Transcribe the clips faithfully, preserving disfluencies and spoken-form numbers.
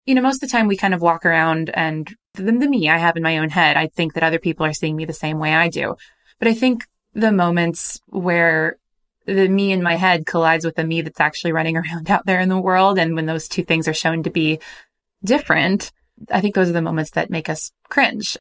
you know, most of the time we kind of walk around and the, the me I have in my own head, I think that other people are seeing me the same way I do. But I think the moments where the me in my head collides with the me that's actually running around out there in the world, and when those two things are shown to be different, I think those are the moments that make us cringe.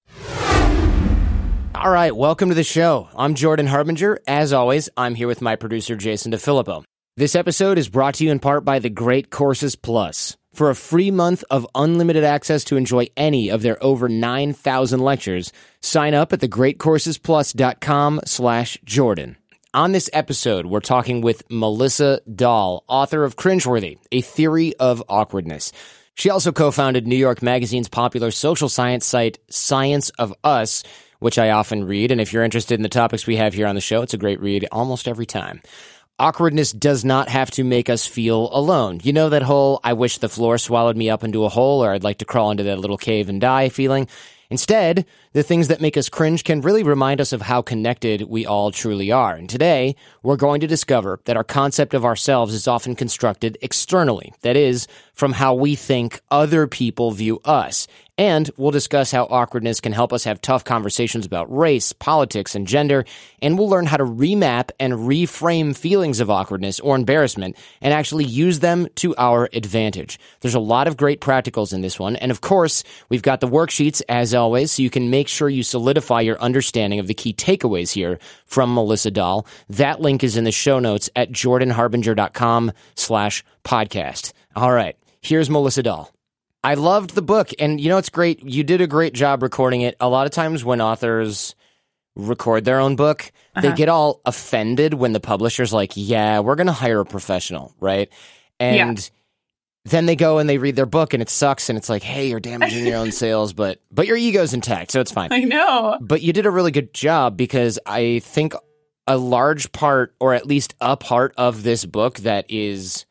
All right, welcome to the show. I'm Jordan Harbinger. As always, I'm here with my producer, Jason DeFilippo. This episode is brought to you in part by The Great Courses Plus. For a free month of unlimited access to enjoy any of their over nine thousand lectures, sign up at thegreatcoursesplus.com slash Jordan. On this episode, we're talking with Melissa Dahl, author of Cringeworthy, A Theory of Awkwardness. She also co-founded New York Magazine's popular social science site, Science of Us, which I often read, and if you're interested in the topics we have here on the show, it's a great read almost every time. Awkwardness does not have to make us feel alone. You know that whole, I wish the floor swallowed me up into a hole, or I'd like to crawl into that little cave and die feeling? Instead, the things that make us cringe can really remind us of how connected we all truly are. And today, we're going to discover that our concept of ourselves is often constructed externally. That is, from how we think other people view us. And we'll discuss how awkwardness can help us have tough conversations about race, politics, and gender, and we'll learn how to remap and reframe feelings of awkwardness or embarrassment and actually use them to our advantage. There's a lot of great practicals in this one, and of course, we've got the worksheets as always, so you can make sure you solidify your understanding of the key takeaways here from Melissa Dahl. That link is in the show notes at jordanharbinger.com slash podcast. All right, here's Melissa Dahl. I loved the book, and you know, it's great. You did a great job recording it. A lot of times when authors record their own book, uh-huh. they get all offended when the publisher's like, yeah, we're going to hire a professional, right? And yeah. then they go and they read their book, and it sucks, and it's like, hey, you're damaging your own sales, but but your ego's intact, so it's fine. I know. But you did a really good job, because I think a large part, or at least a part of this book that is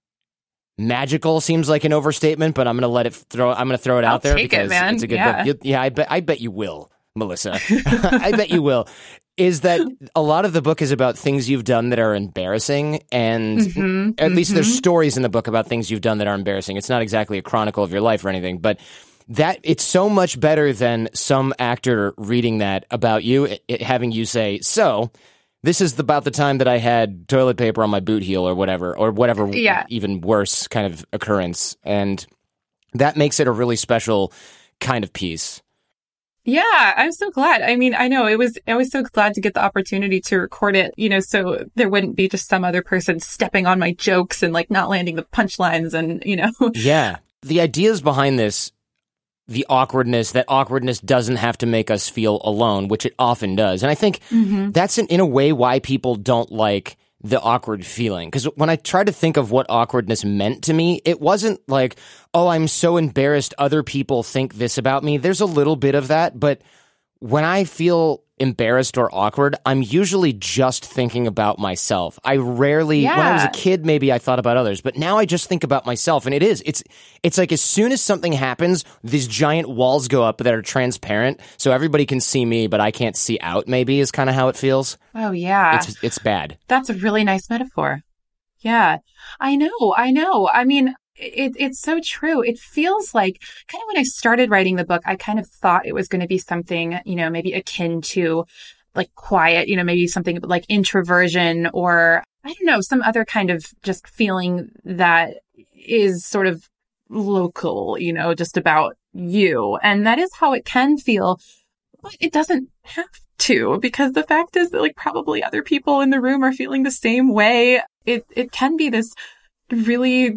magical seems like an overstatement, but I'm going to let it throw. I'm going to throw it I'll out there take because it, man. it's a good yeah. book. You, yeah, I bet. I bet you will, Melissa. I bet you will. Is that a lot of the book is about things you've done that are embarrassing, and mm-hmm, at least mm-hmm. there's stories in the book about things you've done that are embarrassing. It's not exactly a chronicle of your life or anything, but that it's so much better than some actor reading that about you, it, it, having you say, so this is about the time that I had toilet paper on my boot heel or whatever, or whatever yeah. even worse kind of occurrence. And that makes it a really special kind of piece. Yeah, I'm so glad. I mean, I know it was, I was so glad to get the opportunity to record it, you know, so there wouldn't be just some other person stepping on my jokes and like not landing the punchlines and, you know. Yeah. The ideas behind this, the awkwardness, that awkwardness doesn't have to make us feel alone, which it often does. And I think mm-hmm. that's in, in a way why people don't like the awkward feeling. Because when I tried to think of what awkwardness meant to me, it wasn't like, oh, I'm so embarrassed other people think this about me. There's a little bit of that, but when I feel embarrassed or awkward, I'm usually just thinking about myself. I rarely, yeah. when I was a kid, maybe I thought about others, but now I just think about myself. And it is, it's, it's like as soon as something happens, these giant walls go up that are transparent, so everybody can see me, but I can't see out. Maybe is kind of how it feels. Oh yeah, it's it's bad. That's a really nice metaphor. Yeah, I know, I know. I mean, It, it's so true. It feels like kind of when I started writing the book, I kind of thought it was going to be something, you know, maybe akin to like quiet, you know, maybe something like introversion or I don't know, some other kind of just feeling that is sort of local, you know, just about you. And that is how it can feel, but it doesn't have to, because the fact is that like probably other people in the room are feeling the same way. It, it can be this really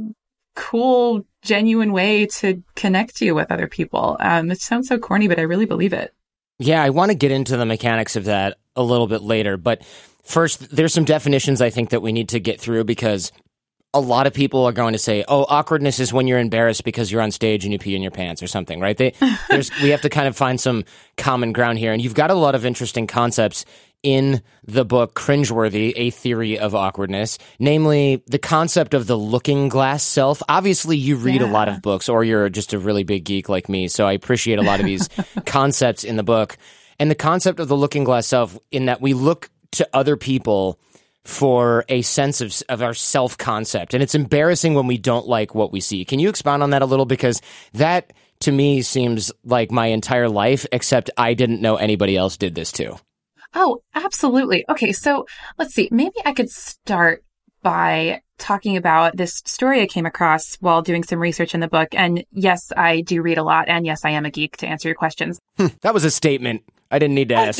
cool, genuine way to connect you with other people. Um, it sounds so corny, but I really believe it. Yeah, I want to get into the mechanics of that a little bit later. But first, there's some definitions I think that we need to get through, because a lot of people are going to say, oh, awkwardness is when you're embarrassed because you're on stage and you pee in your pants or something, right? They, there's, we have to kind of find some common ground here. And you've got a lot of interesting concepts in the book Cringeworthy, A Theory of Awkwardness, namely the concept of the looking glass self. Obviously, you read yeah. a lot of books, or you're just a really big geek like me, so I appreciate a lot of these concepts in the book. And the concept of the looking glass self, in that we look to other people for a sense of of our self-concept. And it's embarrassing when we don't like what we see. Can you expound on that a little? Because that, to me, seems like my entire life, except I didn't know anybody else did this too. Oh, absolutely. Okay, so let's see. Maybe I could start by talking about this story I came across while doing some research in the book. And yes, I do read a lot. And yes, I am a geek, to answer your questions. That was a statement. I didn't need to ask.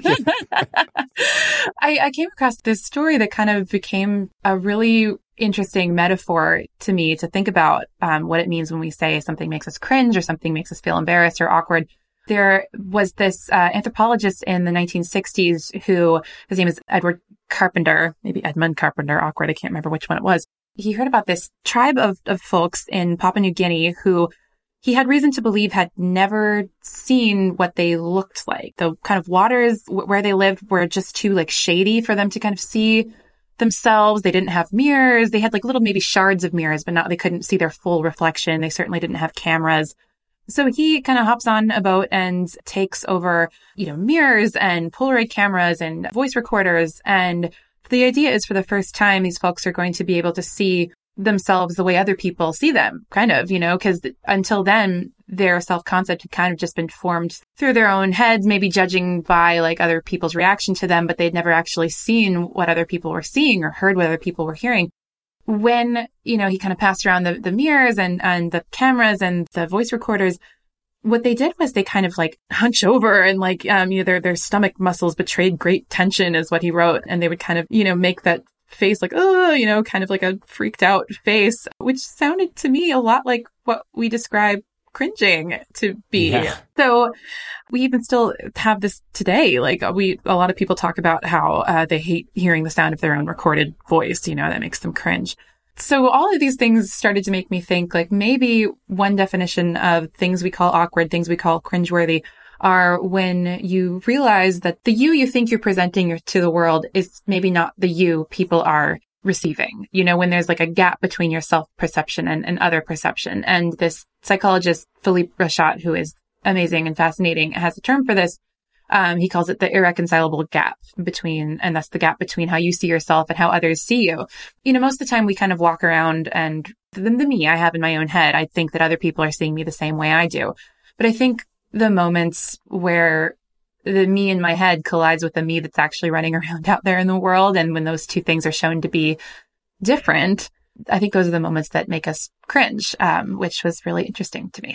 I, I came across this story that kind of became a really interesting metaphor to me to think about um, what it means when we say something makes us cringe or something makes us feel embarrassed or awkward. There was this uh, anthropologist in the nineteen sixties who, his name is Edward Carpenter, maybe Edmund Carpenter, awkward. I can't remember which one it was. He heard about this tribe of, of folks in Papua New Guinea who he had reason to believe had never seen what they looked like. The kind of waters w- where they lived were just too like shady for them to kind of see themselves. They didn't have mirrors. They had like little maybe shards of mirrors, but not, they couldn't see their full reflection. They certainly didn't have cameras. So he kind of hops on a boat and takes over, you know, mirrors and Polaroid cameras and voice recorders. And the idea is for the first time, these folks are going to be able to see themselves the way other people see them, kind of, you know, because until then, their self-concept had kind of just been formed through their own heads, maybe judging by like other people's reaction to them, but they'd never actually seen what other people were seeing or heard what other people were hearing. When, you know, he kind of passed around the, the mirrors and, and the cameras and the voice recorders, what they did was they kind of like hunch over and like, um, you know, their, their stomach muscles betrayed great tension is what he wrote. And they would kind of, you know, make that face like, oh, you know, kind of like a freaked out face, which sounded to me a lot like what we describe cringing to be. Yeah. So we even still have this today. Like we, a lot of people talk about how uh, they hate hearing the sound of their own recorded voice, you know, that makes them cringe. So all of these things started to make me think like maybe one definition of things we call awkward, things we call cringeworthy are when you realize that the you you think you're presenting to the world is maybe not the you people are receiving. You know, when there's like a gap between your self-perception and, and other perception. And this psychologist, Philippe Rachat, who is amazing and fascinating, has a term for this. Um, he calls it the irreconcilable gap between, and that's the gap between how you see yourself and how others see you. You know, most of the time we kind of walk around and the, the me I have in my own head, I think that other people are seeing me the same way I do. But I think the moments where the me in my head collides with the me that's actually running around out there in the world, and when those two things are shown to be different, I think those are the moments that make us cringe, um, which was really interesting to me.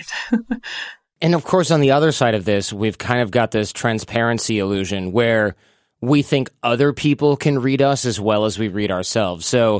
And of course, on the other side of this, we've kind of got this transparency illusion where we think other people can read us as well as we read ourselves. So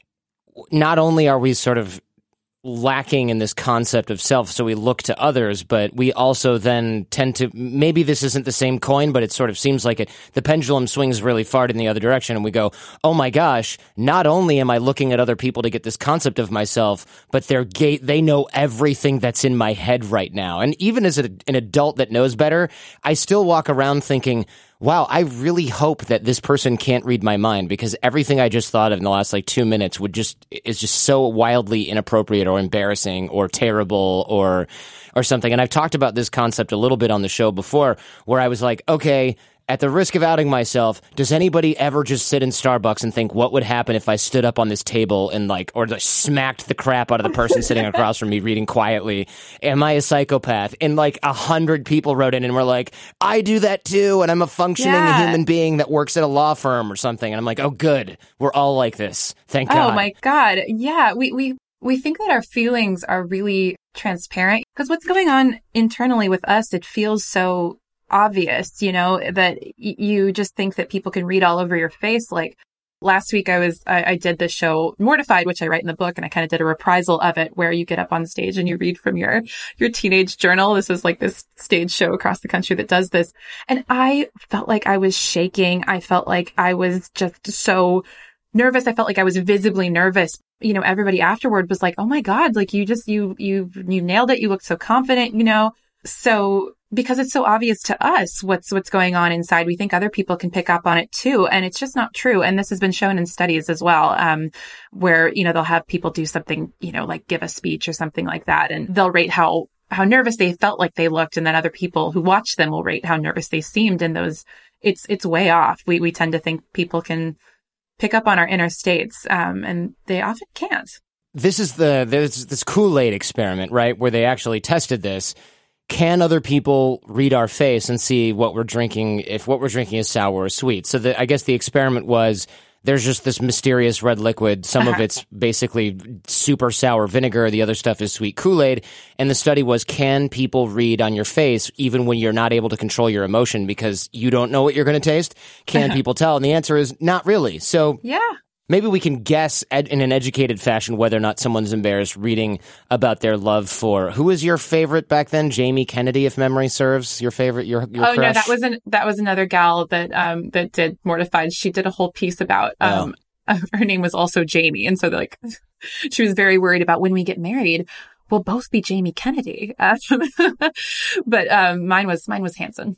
not only are we sort of lacking in this concept of self, so we look to others, but we also then tend to, maybe this isn't the same coin, but it sort of seems like it, the pendulum swings really far in the other direction, and we go, oh my gosh, not only am I looking at other people to get this concept of myself, but they're gay, they know everything that's in my head right now. And even as a, an adult that knows better, I still walk around thinking, wow, I really hope that this person can't read my mind, because everything I just thought of in the last like two minutes would just is just so wildly inappropriate or embarrassing or terrible or or something. And I've talked about this concept a little bit on the show before, where I was like, okay, at the risk of outing myself, does anybody ever just sit in Starbucks and think, what would happen if I stood up on this table and like, or like smacked the crap out of the person sitting across from me reading quietly? Am I a psychopath? And like a hundred people wrote in and were like, I do that too. And I'm a functioning yeah. human being that works at a law firm or something. And I'm like, oh, good. We're all like this. Thank God. Oh my God. Yeah. We, we, we think that our feelings are really transparent because what's going on internally with us, it feels so obvious, you know, that y- you just think that people can read all over your face. Like last week I was, I, I did the show Mortified, which I write in the book, and I kind of did a reprisal of it where you get up on stage and you read from your, your teenage journal. This is like this stage show across the country that does this. And I felt like I was shaking. I felt like I was just so nervous. I felt like I was visibly nervous. You know, everybody afterward was like, oh my God, like you just, you, you, you nailed it. You looked so confident, you know? So because it's so obvious to us what's what's going on inside, we think other people can pick up on it too, and it's just not true. And this has been shown in studies as well, um, where you know they'll have people do something, you know, like give a speech or something like that, and they'll rate how how nervous they felt like they looked, and then other people who watch them will rate how nervous they seemed. And those, it's it's way off. We we tend to think people can pick up on our inner states, um, and they often can't. This is the there's this Kool-Aid experiment, right, where they actually tested this. Can other people read our face and see what we're drinking, if what we're drinking is sour or sweet? So the, I guess the experiment was there's just this mysterious red liquid. Some uh-huh. of it's basically super sour vinegar. The other stuff is sweet Kool-Aid. And the study was, can people read on your face even when you're not able to control your emotion because you don't know what you're going to taste? Can uh-huh. people tell? And the answer is not really. So yeah. Maybe we can guess ed- in an educated fashion whether or not someone's embarrassed reading about their love for, who was your favorite back then? Jamie Kennedy, if memory serves. Your favorite, your, your oh crush? no, that was an, that was another gal that um that did Mortified. She did a whole piece about um oh. her name was also Jamie, and so like she was very worried about when we get married, we'll both be Jamie Kennedy. Uh, but um mine was mine was Hanson.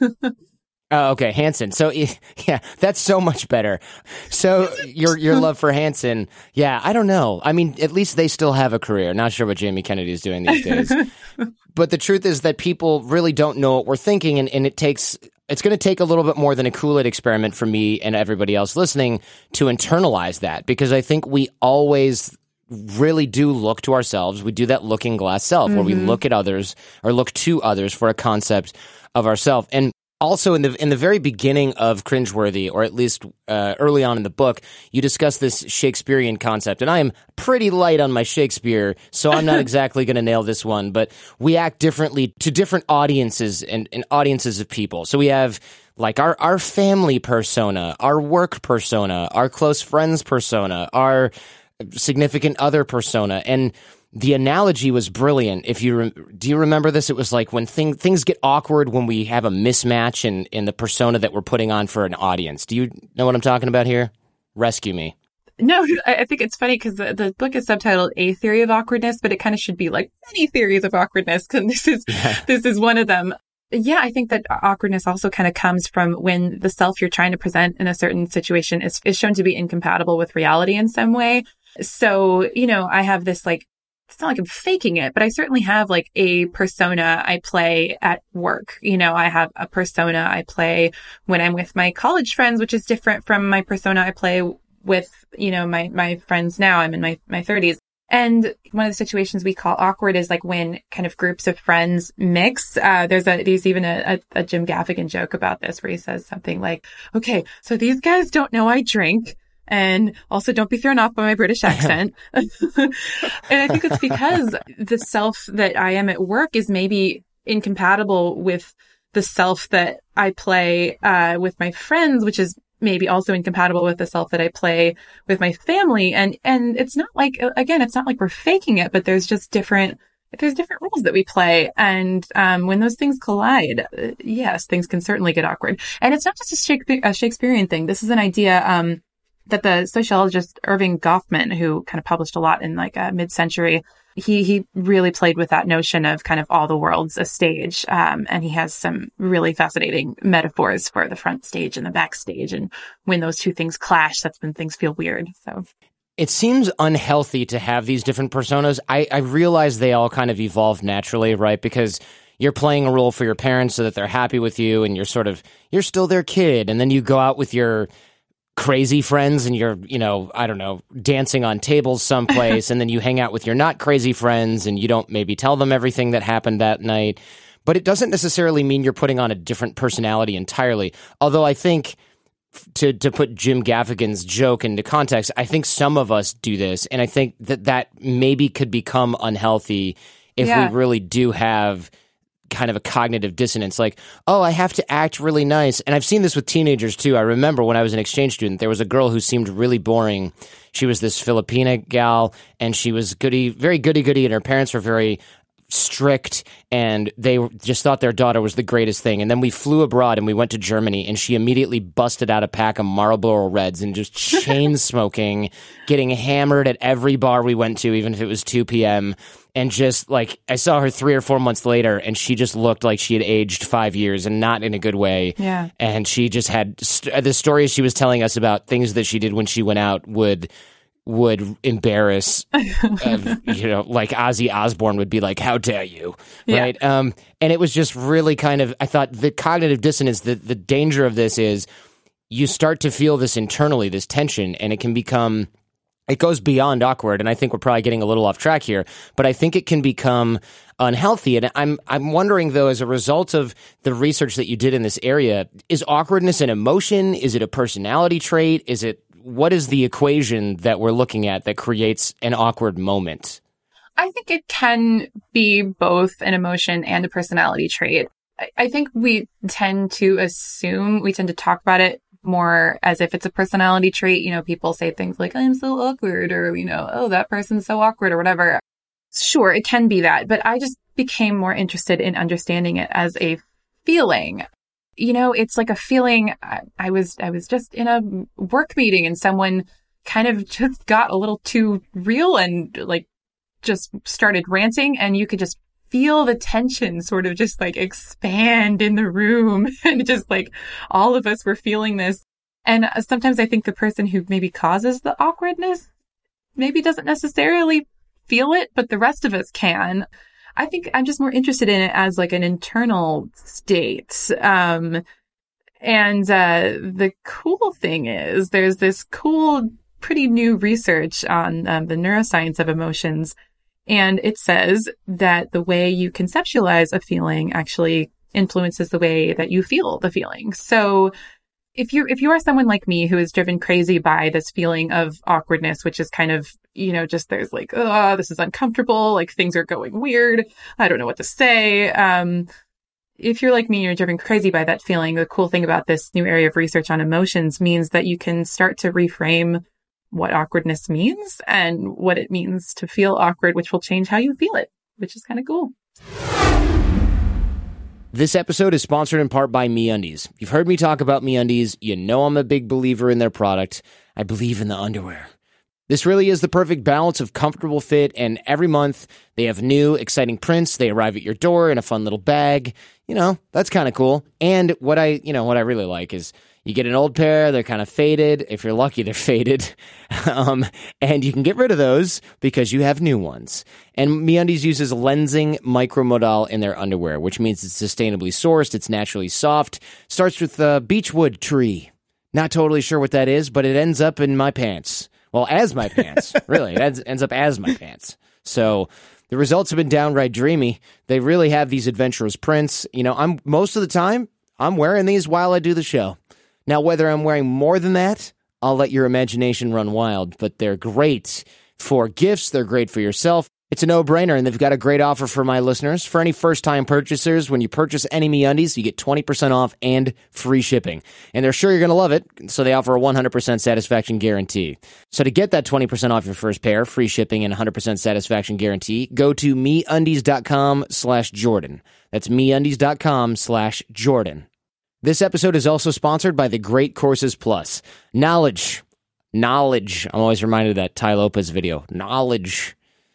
Oh, okay, Hanson. So, yeah, that's so much better. So, your your love for Hanson, yeah, I don't know. I mean, at least they still have a career. Not sure what Jamie Kennedy is doing these days. But the truth is that people really don't know what we're thinking, and, and it takes it's going to take a little bit more than a Kool-Aid experiment for me and everybody else listening to internalize that, because I think we always really do look to ourselves. We do that looking glass self, mm-hmm. where we look at others or look to others for a concept of ourselves. And also, in the in the very beginning of Cringeworthy, or at least uh, early on in the book, you discuss this Shakespearean concept. And I am pretty light on my Shakespeare, so I'm not exactly going to nail this one. But we act differently to different audiences and, and audiences of people. So we have like our, our family persona, our work persona, our close friends persona, our significant other persona. And the analogy was brilliant. If you re- do you remember this? It was like when thing, things get awkward when we have a mismatch in, in the persona that we're putting on for an audience. Do you know what I'm talking about here? Rescue me. No, I think it's funny because the, the book is subtitled A Theory of Awkwardness, but it kind of should be like many theories of awkwardness, because this is yeah. this is one of them. Yeah, I think that awkwardness also kind of comes from when the self you're trying to present in a certain situation is, is shown to be incompatible with reality in some way. So, you know, I have this like, it's not like I'm faking it, but I certainly have like a persona I play at work. You know, I have a persona I play when I'm with my college friends, which is different from my persona I play with, you know, my, my friends now. I'm in my, my thirties. And one of the situations we call awkward is like when kind of groups of friends mix. Uh, there's a, there's even a, a, a Jim Gaffigan joke about this where he says something like, okay, so these guys don't know I drink. And also don't be thrown off by my British accent. And I think it's because the self that I am at work is maybe incompatible with the self that I play uh, with my friends, which is maybe also incompatible with the self that I play with my family. And and it's not like, again, it's not like we're faking it, but there's just different, there's different roles that we play. And um, when those things collide, uh, yes, things can certainly get awkward. And it's not just a, Shakespeare, a Shakespearean thing. This is an idea um, that the sociologist Irving Goffman, who kind of published a lot in like a mid-century, he he really played with that notion of kind of all the world's a stage. Um, and he has some really fascinating metaphors for the front stage and the backstage. And when those two things clash, that's when things feel weird. So it seems unhealthy to have these different personas. I, I realize they all kind of evolve naturally, right? Because you're playing a role for your parents so that they're happy with you, and you're sort of, you're still their kid. And then you go out with your crazy friends and you're, you know, I don't know, dancing on tables someplace, and then you hang out with your not crazy friends and you don't maybe tell them everything that happened that night. But it doesn't necessarily mean you're putting on a different personality entirely. Although I think, to to put Jim Gaffigan's joke into context, I think some of us do this, and I think that that maybe could become unhealthy if yeah. we really do have kind of a cognitive dissonance, like, oh, I have to act really nice. And I've seen this with teenagers too. I remember when I was an exchange student, there was a girl who seemed really boring. She was this Filipina gal, and she was goody, very goody-goody, and her parents were very strict, and they just thought their daughter was the greatest thing. And then we flew abroad and we went to Germany, and she immediately busted out a pack of Marlboro Reds and just chain smoking, getting hammered at every bar we went to, even if it was two p.m. And just like, I saw her three or four months later, and she just looked like she had aged five years, and not in a good way. Yeah. And she just had st- the stories she was telling us about things that she did when she went out would would embarrass, uh, you know, like Ozzy Osbourne would be like, how dare you, right? Yeah. Um, and it was just really kind of, I thought the cognitive dissonance, the, the danger of this is you start to feel this internally, this tension, and it can become, it goes beyond awkward. And I think we're probably getting a little off track here, but I think it can become unhealthy. And I'm I'm wondering, though, as a result of the research that you did in this area, is awkwardness an emotion? Is it a personality trait? Is it, what is the equation that we're looking at that creates an awkward moment? I think it can be both an emotion and a personality trait. I, I think we tend to assume, we tend to talk about it more as if it's a personality trait. You know, people say things like, I'm so awkward, or, you know, oh, that person's so awkward, or whatever. Sure, it can be that, but I just became more interested in understanding it as a feeling. You know, it's like a feeling. I, I was, I was just in a work meeting and someone kind of just got a little too real and like just started ranting, and you could just feel the tension sort of just like expand in the room. And just like all of us were feeling this. And sometimes I think the person who maybe causes the awkwardness maybe doesn't necessarily feel it, but the rest of us can. I think I'm just more interested in it as like an internal state. Um, and uh, the cool thing is there's this cool, pretty new research on um, the neuroscience of emotions. And it says that the way you conceptualize a feeling actually influences the way that you feel the feeling. So if you if you are someone like me who is driven crazy by this feeling of awkwardness, which is kind of, you know, just there's like, oh, this is uncomfortable, like things are going weird, I don't know what to say. Um, if you're like me, you're driven crazy by that feeling. The cool thing about this new area of research on emotions means that you can start to reframe what awkwardness means and what it means to feel awkward, which will change how you feel it, which is kind of cool. This episode is sponsored in part by MeUndies. You've heard me talk about MeUndies. You know I'm a big believer in their product. I believe in the underwear. This really is the perfect balance of comfortable fit, and every month they have new, exciting prints. They arrive at your door in a fun little bag. You know, that's kind of cool. And what I, you know, what I really like is you get an old pair, they're kind of faded. If you're lucky, they're faded. um, and you can get rid of those because you have new ones. And MeUndies uses lensing micromodal in their underwear, which means it's sustainably sourced, it's naturally soft, starts with the beechwood tree. Not totally sure what that is, but it ends up in my pants. Well, as my pants. Really, it ends, ends up as my pants. So the results have been downright dreamy. They really have these adventurous prints. You know, I'm most of the time, I'm wearing these while I do the show. Now, whether I'm wearing more than that, I'll let your imagination run wild, but they're great for gifts. They're great for yourself. It's a no-brainer, and they've got a great offer for my listeners. For any first-time purchasers, when you purchase any MeUndies, you get twenty percent off and free shipping. And they're sure you're going to love it, so they offer a one hundred percent satisfaction guarantee. So to get that twenty percent off your first pair, free shipping, and one hundred percent satisfaction guarantee, go to MeUndies.com slash Jordan. That's MeUndies.com slash Jordan. This episode is also sponsored by the Great Courses Plus. Knowledge. Knowledge. I'm always reminded of that Ty Lopez video. Knowledge.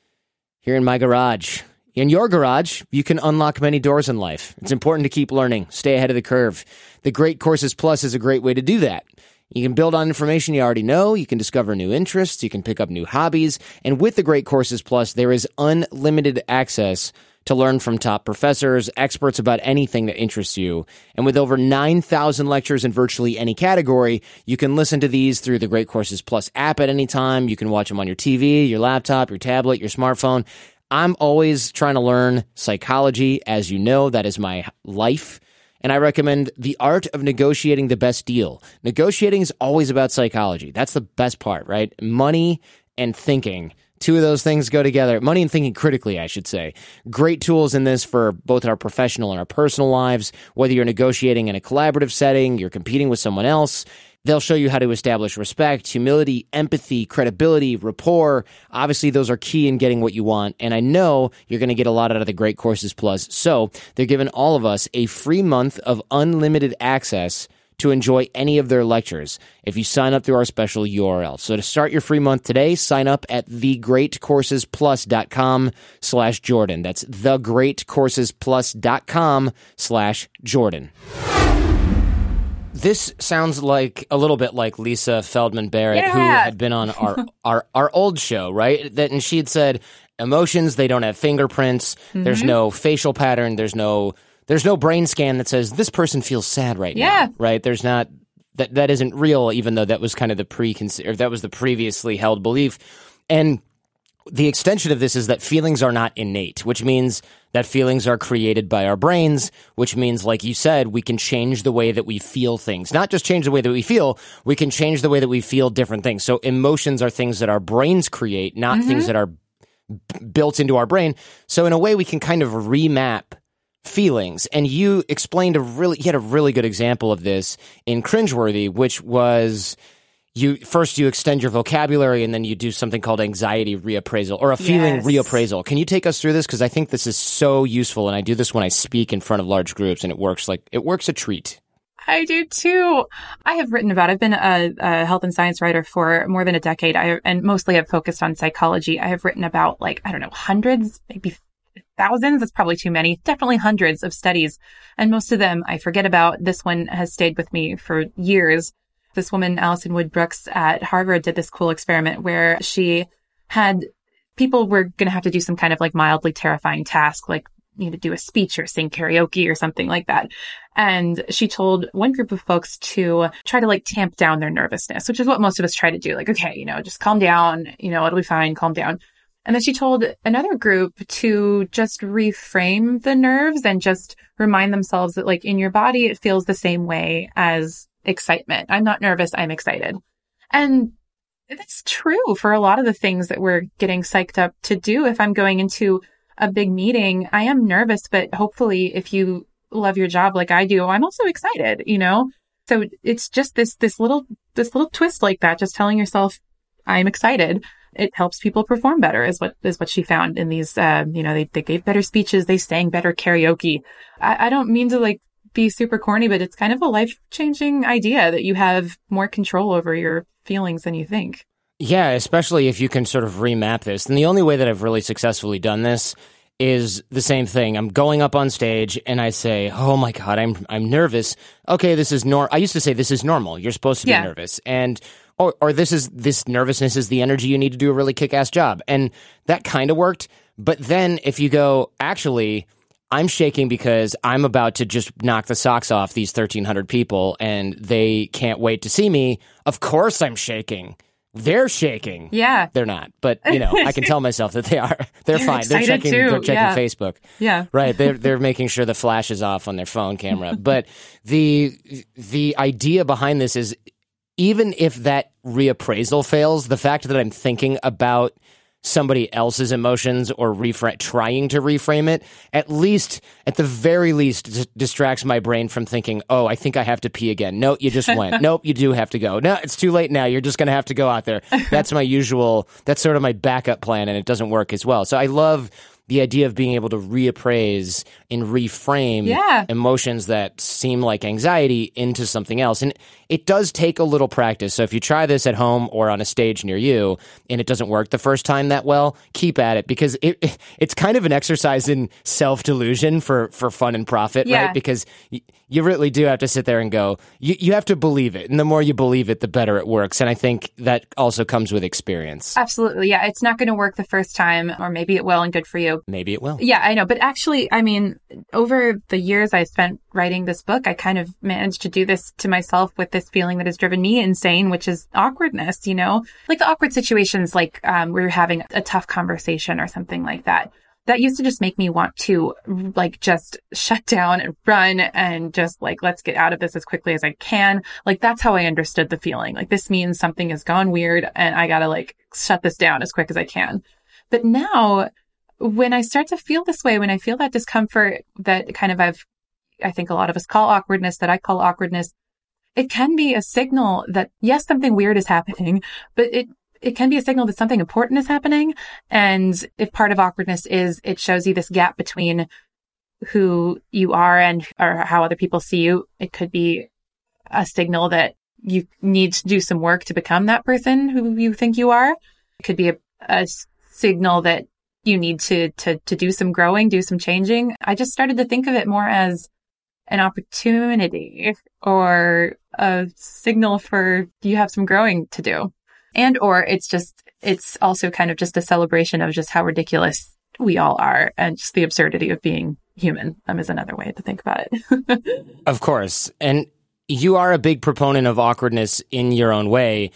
Here in my garage. In your garage, you can unlock many doors in life. It's important to keep learning. Stay ahead of the curve. The Great Courses Plus is a great way to do that. You can build on information you already know. You can discover new interests. You can pick up new hobbies. And with the Great Courses Plus, there is unlimited access to learn from top professors, experts about anything that interests you. And with over nine thousand lectures in virtually any category, you can listen to these through the Great Courses Plus app at any time. You can watch them on your T V, your laptop, your tablet, your smartphone. I'm always trying to learn psychology. As you know, that is my life. And I recommend The Art of Negotiating the Best Deal. Negotiating is always about psychology. That's the best part, right? Money and thinking. Two of those things go together. Money and thinking critically, I should say. Great tools in this for both our professional and our personal lives. Whether you're negotiating in a collaborative setting, you're competing with someone else, they'll show you how to establish respect, humility, empathy, credibility, rapport. Obviously, those are key in getting what you want. And I know you're going to get a lot out of the Great Courses Plus. So they're giving all of us a free month of unlimited access to enjoy any of their lectures if you sign up through our special U R L. So to start your free month today, sign up at thegreatcoursesplus.com slash Jordan. That's thegreatcoursesplus.com slash Jordan. This sounds like a little bit like Lisa Feldman Barrett, yeah. who had been on our, our, our old show, right? That, and she had said, emotions, they don't have fingerprints. Mm-hmm. There's no facial pattern. There's no... There's no brain scan that says this person feels sad right yeah. now, right? There's not that that isn't real, even though that was kind of the pre or that was the previously held belief. And the extension of this is that feelings are not innate, which means that feelings are created by our brains, which means, like you said, we can change the way that we feel things. Not just change the way that we feel, we can change the way that we feel different things. So emotions are things that our brains create, not mm-hmm. things that are b- built into our brain. So in a way, we can kind of remap feelings. And you explained a really, you had a really good example of this in Cringeworthy, which was... You first you extend your vocabulary and then you do something called anxiety reappraisal or a feeling yes. reappraisal. Can you take us through this? Because I think this is so useful, and I do this when I speak in front of large groups, and it works like it works a treat. I do too. I have written about. I've been a, a health and science writer for more than a decade, I, and mostly I've focused on psychology. I have written about like I don't know hundreds, maybe thousands. That's probably too many. Definitely hundreds of studies, and most of them I forget about. This one has stayed with me for years. This woman, Alison Wood Brooks at Harvard, did this cool experiment where she had people were going to have to do some kind of like mildly terrifying task, like you know, to do a speech or sing karaoke or something like that. And she told one group of folks to try to like tamp down their nervousness, which is what most of us try to do. Like, okay, you know, just calm down, you know, it'll be fine, calm down. And then she told another group to just reframe the nerves and just remind themselves that like in your body, it feels the same way as excitement. I'm not nervous. I'm excited. And that's true for a lot of the things that we're getting psyched up to do. If I'm going into a big meeting, I am nervous, but hopefully if you love your job like I do, I'm also excited, you know? So it's just this, this little, this little twist like that, just telling yourself, I'm excited. It helps people perform better is what, is what she found in these, uh, you know, they, they gave better speeches. They sang better karaoke. I, I don't mean to like, be super corny, but it's kind of a life-changing idea that you have more control over your feelings than you think. Yeah, especially if you can sort of remap this. And the only way that I've really successfully done this is the same thing. I'm going up on stage and I say, "Oh my God, I'm I'm nervous." Okay, this is nor. I used to say this is normal. You're supposed to be yeah. nervous, and or or this is this nervousness is the energy you need to do a really kick-ass job, and that kind of worked. But then if you go, actually, I'm shaking because I'm about to just knock the socks off these thirteen hundred people and they can't wait to see me. Of course I'm shaking. They're shaking. Yeah. They're not. But, you know, I can tell myself that they are. They're, they're fine. They're checking, too. they're checking yeah. Facebook. Yeah. Right. They're, they're making sure the flash is off on their phone camera. But the the idea behind this is even if that reappraisal fails, the fact that I'm thinking about somebody else's emotions or refra- trying to reframe it, at least, at the very least, d- distracts my brain from thinking, oh, I think I have to pee again. No, you just went. Nope, you do have to go. No, it's too late now. You're just going to have to go out there. That's my usual, that's sort of my backup plan, and it doesn't work as well. So I love the idea of being able to reappraise and reframe yeah. emotions that seem like anxiety into something else. And it does take a little practice. So if you try this at home or on a stage near you and it doesn't work the first time that well, keep at it, because it it's kind of an exercise in self-delusion for, for fun and profit, yeah. right? Because y- you really do have to sit there and go, you, you have to believe it. And the more you believe it, the better it works. And I think that also comes with experience. Absolutely. Yeah. It's not going to work the first time, or maybe it will, and good for you. Maybe it will. Yeah, I know. But actually, I mean, over the years I spent writing this book, I kind of managed to do this to myself with this feeling that has driven me insane, which is awkwardness, you know, like the awkward situations, like um, we're having a tough conversation or something like that. That used to just make me want to like just shut down and run and just like, let's get out of this as quickly as I can. Like, that's how I understood the feeling. Like, this means something has gone weird and I got to like shut this down as quick as I can. But now when I start to feel this way, when I feel that discomfort that kind of I've, I think a lot of us call awkwardness, that I call awkwardness, it can be a signal that yes, something weird is happening, but it, it can be a signal that something important is happening. And if part of awkwardness is it shows you this gap between who you are and or how other people see you, it could be a signal that you need to do some work to become that person who you think you are. It could be a, a signal that you need to, to, to do some growing, do some changing. I just started to think of it more as an opportunity or a signal for you have some growing to do. And, or it's just, it's also kind of just a celebration of just how ridiculous we all are and just the absurdity of being human. Um, is another way to think about it. Of course. And you are a big proponent of awkwardness in your own way.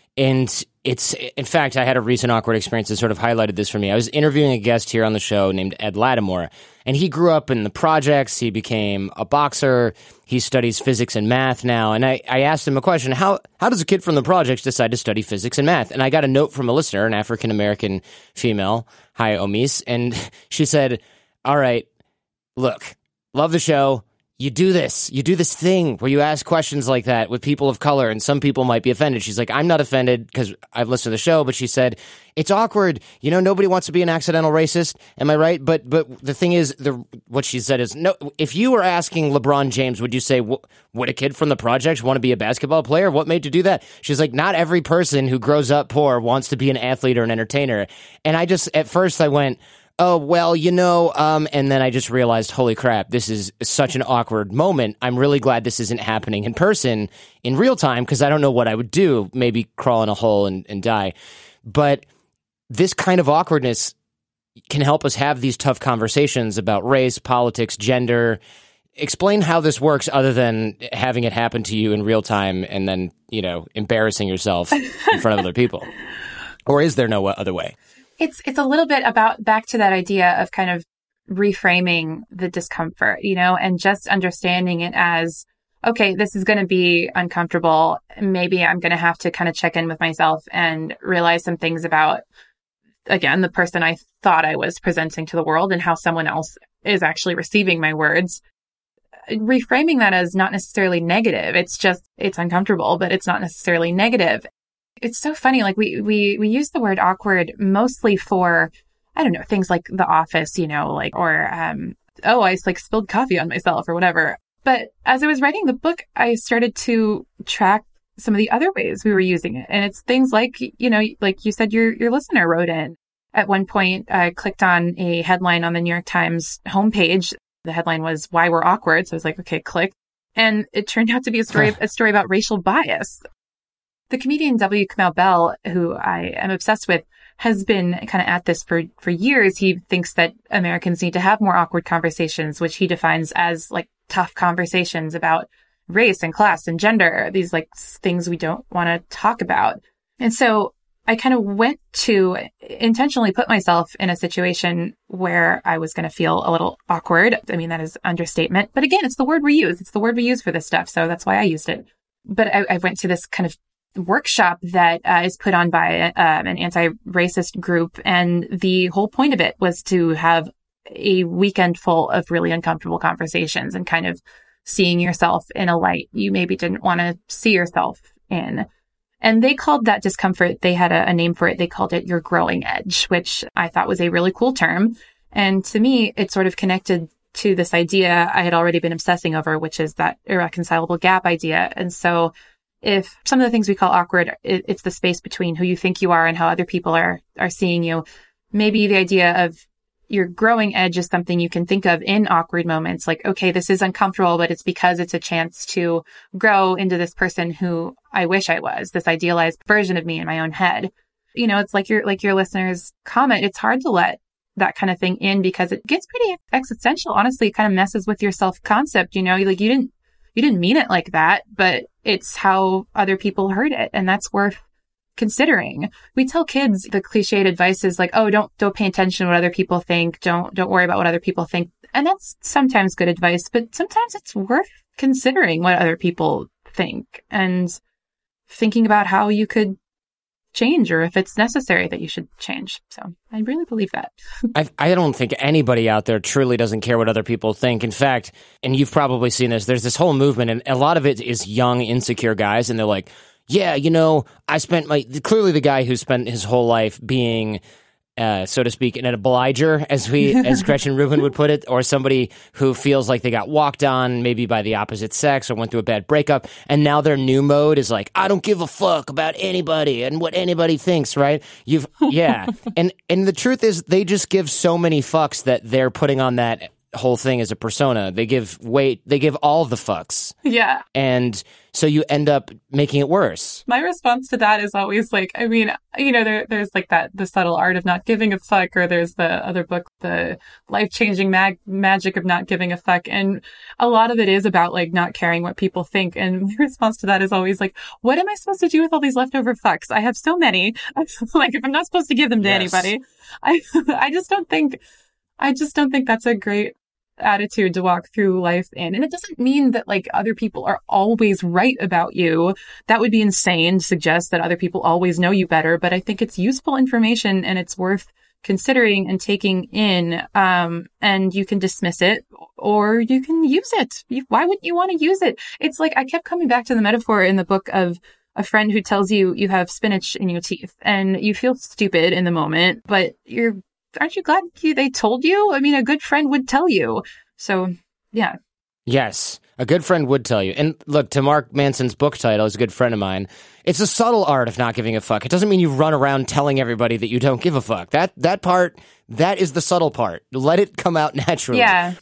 And it's, in fact, I had a recent awkward experience that sort of highlighted this for me. I was interviewing a guest here on the show named Ed Lattimore, and he grew up in the projects. He became a boxer. He studies physics and math now. And I, I asked him a question, how, how does a kid from the projects decide to study physics and math? And I got a note from a listener, an African-American female, hi, Omis, and she said, all right, look, love the show. You do this, you do this thing where you ask questions like that with people of color, and some people might be offended. She's like, I'm not offended because I've listened to the show, but she said, it's awkward. You know, nobody wants to be an accidental racist. Am I right? But but the thing is, the what she said is, no. If you were asking LeBron James, would you say, would a kid from the projects want to be a basketball player? What made you do that? She's like, not every person who grows up poor wants to be an athlete or an entertainer. And I just, at first I went, oh, well, you know, um, and then I just realized, holy crap, this is such an awkward moment. I'm really glad this isn't happening in person in real time because I don't know what I would do, maybe crawl in a hole and, and die. But this kind of awkwardness can help us have these tough conversations about race, politics, gender. Explain how this works other than having it happen to you in real time and then, you know, embarrassing yourself in front of other people. Or is there no other way? It's it's a little bit about back to that idea of kind of reframing the discomfort, you know, and just understanding it as, okay, this is going to be uncomfortable. Maybe I'm going to have to kind of check in with myself and realize some things about, again, the person I thought I was presenting to the world and how someone else is actually receiving my words. Reframing that as not necessarily negative. It's just, it's uncomfortable, but it's not necessarily negative. It's so funny. Like we, we, we use the word awkward mostly for, I don't know, things like The Office, you know, like, or, um, oh, I like spilled coffee on myself or whatever. But as I was writing the book, I started to track some of the other ways we were using it. And it's things like, you know, like you said, your, your listener wrote in. At one point, I clicked on a headline on the New York Times homepage. The headline was Why We're Awkward. So I was like, okay, click. And it turned out to be a story, a story about racial bias. The comedian W. Kamau Bell, who I am obsessed with, has been kind of at this for, for years. He thinks that Americans need to have more awkward conversations, which he defines as like tough conversations about race and class and gender, these like things we don't want to talk about. And so I kind of went to intentionally put myself in a situation where I was going to feel a little awkward. I mean, that is understatement. But again, it's the word we use. It's the word we use for this stuff. So that's why I used it. But I, I went to this kind of workshop that uh, is put on by uh, an anti-racist group. And the whole point of it was to have a weekend full of really uncomfortable conversations and kind of seeing yourself in a light you maybe didn't want to see yourself in. And they called that discomfort, they had a, a name for it. They called it your growing edge, which I thought was a really cool term. And to me, it sort of connected to this idea I had already been obsessing over, which is that irreconcilable gap idea. And so if some of the things we call awkward, it, it's the space between who you think you are and how other people are, are seeing you. Maybe the idea of your growing edge is something you can think of in awkward moments. Like, okay, this is uncomfortable, but it's because it's a chance to grow into this person who I wish I was, this idealized version of me in my own head. You know, it's like your, like your listener's comment. It's hard to let that kind of thing in because it gets pretty existential. Honestly, it kind of messes with your self-concept. You know, like you didn't, you didn't mean it like that, but it's how other people heard it. And that's worth considering. We tell kids the cliched advice is like, oh, don't, don't pay attention to what other people think. Don't, don't worry about what other people think. And that's sometimes good advice, but sometimes it's worth considering what other people think and thinking about how you could change or if it's necessary that you should change. So I really believe that. I, I don't think anybody out there truly doesn't care what other people think. In fact, and you've probably seen this, there's this whole movement and a lot of it is young, insecure guys. And they're like, yeah, you know, I spent my, clearly the guy who spent his whole life being, uh, so to speak, an obliger, as we, as Gretchen Rubin would put it, or somebody who feels like they got walked on maybe by the opposite sex or went through a bad breakup. And now their new mode is like, I don't give a fuck about anybody and what anybody thinks, right? You've, yeah. and, and the truth is they just give so many fucks that they're putting on that whole thing as a persona. They give weight, they give all the fucks. Yeah. And so you end up making it worse. My response to that is always like, I mean, you know, there, there's like that, the subtle art of not giving a fuck, or there's the other book, the life-changing mag- magic of not giving a fuck. And a lot of it is about like not caring what people think. And my response to that is always like, what am I supposed to do with all these leftover fucks? I have so many. Like, if I'm not supposed to give them to yes. anybody, I, I just don't think, I just don't think that's a great attitude to walk through life in. And it doesn't mean that like other people are always right about you. That would be insane to suggest that other people always know you better. But I think it's useful information and it's worth considering and taking in. Um, and you can dismiss it or you can use it. You, why wouldn't you want to use it? It's like, I kept coming back to the metaphor in the book of a friend who tells you you have spinach in your teeth and you feel stupid in the moment, but you're aren't you glad you, they told you? I mean, a good friend would tell you. So, yeah. Yes, a good friend would tell you. And look, to Mark Manson's book title, is a good friend of mine. It's a subtle art of not giving a fuck. It doesn't mean you run around telling everybody that you don't give a fuck. That that part, that is the subtle part. Let it come out naturally. Yeah.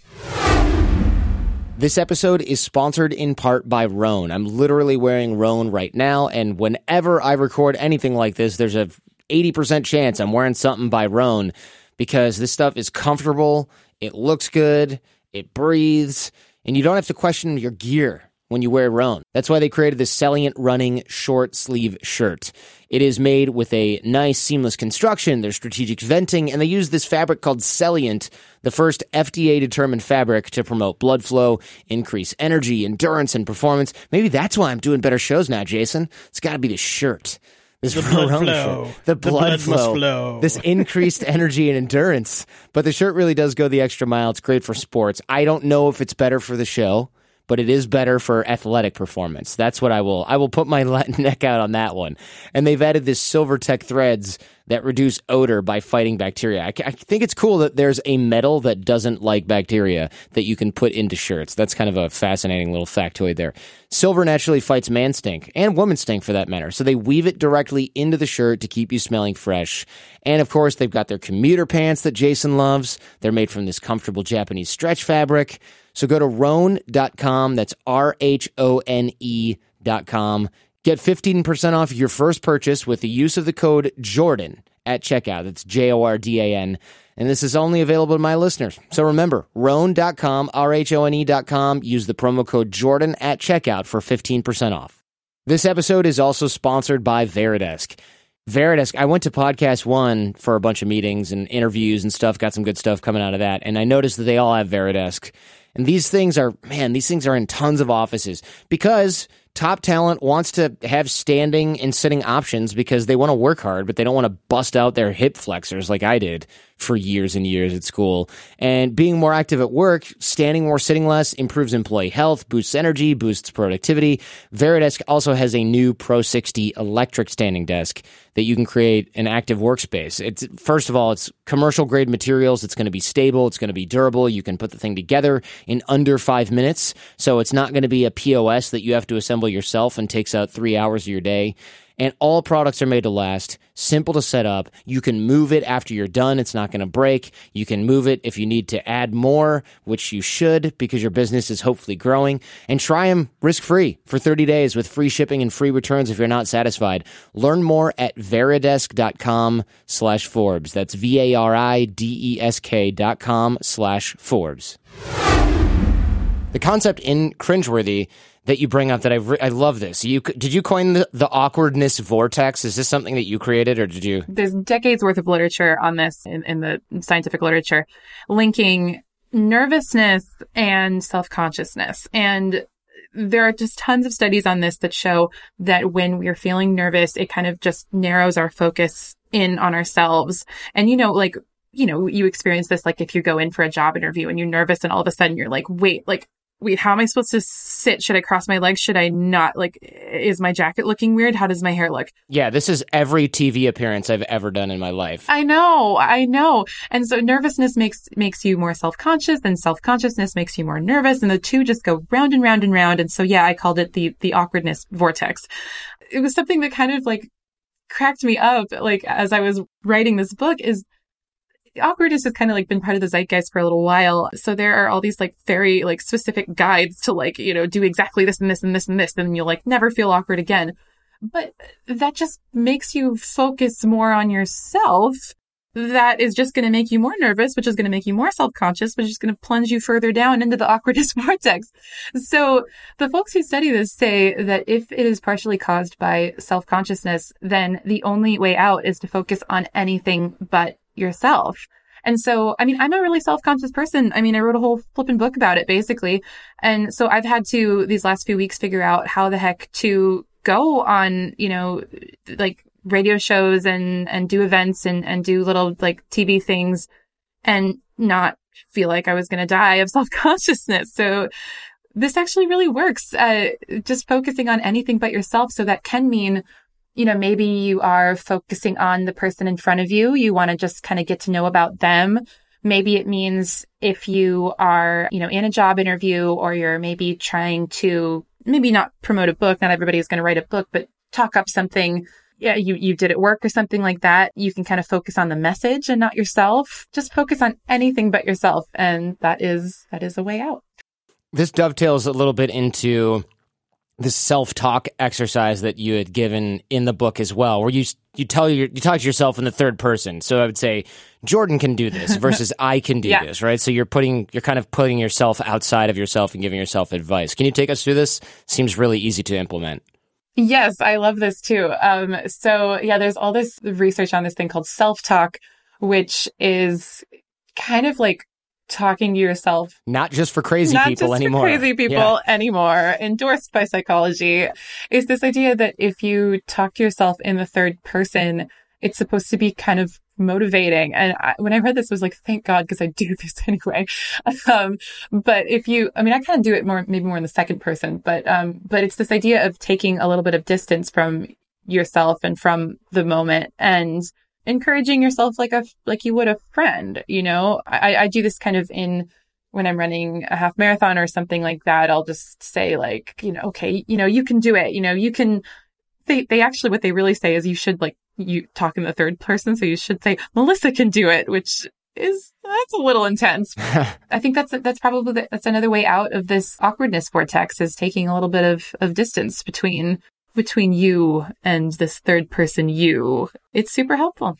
This episode is sponsored in part by Rhone. I'm literally wearing Rhone right now, and whenever I record anything like this, there's a eighty percent chance I'm wearing something by Rhone, because this stuff is comfortable, it looks good, it breathes, and you don't have to question your gear when you wear Rhone. That's why they created this Celliant running short sleeve shirt. It is made with a nice seamless construction, there's strategic venting, and they use this fabric called Celliant, the first F D A-determined fabric to promote blood flow, increase energy, endurance, and performance. Maybe that's why I'm doing better shows now, Jason. It's got to be the shirt. This the blood flow. Shirt. The blood, the blood flow. flow. This increased energy and endurance. But the shirt really does go the extra mile. It's great for sports. I don't know if it's better for the show, but it is better for athletic performance. That's what I will. I will put my neck out on that one. And they've added this Silvertech threads that reduce odor by fighting bacteria. I, I think it's cool that there's a metal that doesn't like bacteria that you can put into shirts. That's kind of a fascinating little factoid there. Silver naturally fights man stink, and woman stink for that matter, so they weave it directly into the shirt to keep you smelling fresh. And of course, they've got their commuter pants that Jason loves. They're made from this comfortable Japanese stretch fabric. So go to rhone dot com, that's R H O N E dot com. Get fifteen percent off your first purchase with the use of the code Jordan at checkout. That's J O R D A N. And this is only available to my listeners. So remember, rhone dot com, R H O N E dot com. Use the promo code Jordan at checkout for fifteen percent off. This episode is also sponsored by Veridesk. Veridesk, I went to Podcast One for a bunch of meetings and interviews and stuff, got some good stuff coming out of that, and I noticed that they all have Veridesk. And these things are, man, these things are in tons of offices because top talent wants to have standing and sitting options because they want to work hard, but they don't want to bust out their hip flexors like I did for years and years at school. And being more active at work, standing more, sitting less, improves employee health, boosts energy, boosts productivity. Veridesk also has a new Pro sixty electric standing desk that you can create an active workspace. It's, first of all, it's commercial grade materials. It's going to be stable. It's going to be durable. You can put the thing together in under five minutes. So it's not going to be a P O S that you have to assemble yourself and takes out three hours of your day. And all products are made to last, simple to set up. You can move it after you're done. It's not going to break. You can move it if you need to add more, which you should because your business is hopefully growing. And try them risk-free for thirty days with free shipping and free returns if you're not satisfied. Learn more at veridesk dot com slash Forbes. That's V A R I D E S K dot com slash Forbes. The concept in Cringeworthy that you bring up that I re- I love this. You did you coin the, the awkwardness vortex? Is this something that you created or did you? There's decades worth of literature on this in, in the scientific literature linking nervousness and self-consciousness. And there are just tons of studies on this that show that when we're feeling nervous, it kind of just narrows our focus in on ourselves. And, you know, like, you know, you experience this, like if you go in for a job interview and you're nervous and all of a sudden you're like, wait, like, wait, how am I supposed to sit? Should I cross my legs? Should I not? Like, is my jacket looking weird? How does my hair look? Yeah, this is every T V appearance I've ever done in my life. I know, I know. And so nervousness makes makes you more self-conscious, and self-consciousness makes you more nervous, and the two just go round and round and round. And so, yeah, I called it the the awkwardness vortex. It was something that kind of like cracked me up, like as I was writing this book, is awkwardness has kind of like been part of the zeitgeist for a little while. So there are all these like very like specific guides to like, you know, do exactly this and this and this and this, and you'll like never feel awkward again. But that just makes you focus more on yourself. That is just going to make you more nervous, which is going to make you more self-conscious, which is going to plunge you further down into the awkwardness vortex. So the folks who study this say that if it is partially caused by self-consciousness, then the only way out is to focus on anything but yourself. And so, I mean, I'm a really self-conscious person. I mean, I wrote a whole flipping book about it, basically. And so I've had to, these last few weeks, figure out how the heck to go on, you know, like, radio shows and, and do events and, and do little like T V things and not feel like I was going to die of self-consciousness. So this actually really works, uh, just focusing on anything but yourself. So that can mean, you know, maybe you are focusing on the person in front of you. You want to just kind of get to know about them. Maybe it means if you are, you know, in a job interview, or you're maybe trying to maybe not promote a book. Not everybody is going to write a book, but talk up something. Yeah, you, you did at work or something like that. You can kind of focus on the message and not yourself. Just focus on anything but yourself. And that is, that is a way out. This dovetails a little bit into this self-talk exercise that you had given in the book as well, where you, you tell your, you talk to yourself in the third person. So I would say, Jordan can do this versus I can do yeah. this, right? So you're putting, you're kind of putting yourself outside of yourself and giving yourself advice. Can you take us through this? Seems really easy to implement. Yes, I love this too. Um, so yeah, there's all this research on this thing called self-talk, which is kind of like talking to yourself. Not just for crazy not people just anymore. For crazy people yeah. anymore. Endorsed by psychology. Is this idea that if you talk to yourself in the third person, it's supposed to be kind of motivating. And I, when I read this, I was like, thank God, because I do this anyway. Um, but if you, I mean, I kind of do it more, maybe more in the second person, but, um, but it's this idea of taking a little bit of distance from yourself and from the moment and encouraging yourself like a, like you would a friend, you know. I, I do this kind of in, when I'm running a half marathon or something like that, I'll just say like, you know, okay, you know, you can do it, you know, you can, they, they actually, what they really say is you should like, you talk in the third person. So you should say, Melissa can do it, which is, that's a little intense. I think that's, that's probably, the, that's another way out of this awkwardness vortex, is taking a little bit of, of distance between, between you and this third person you. It's super helpful.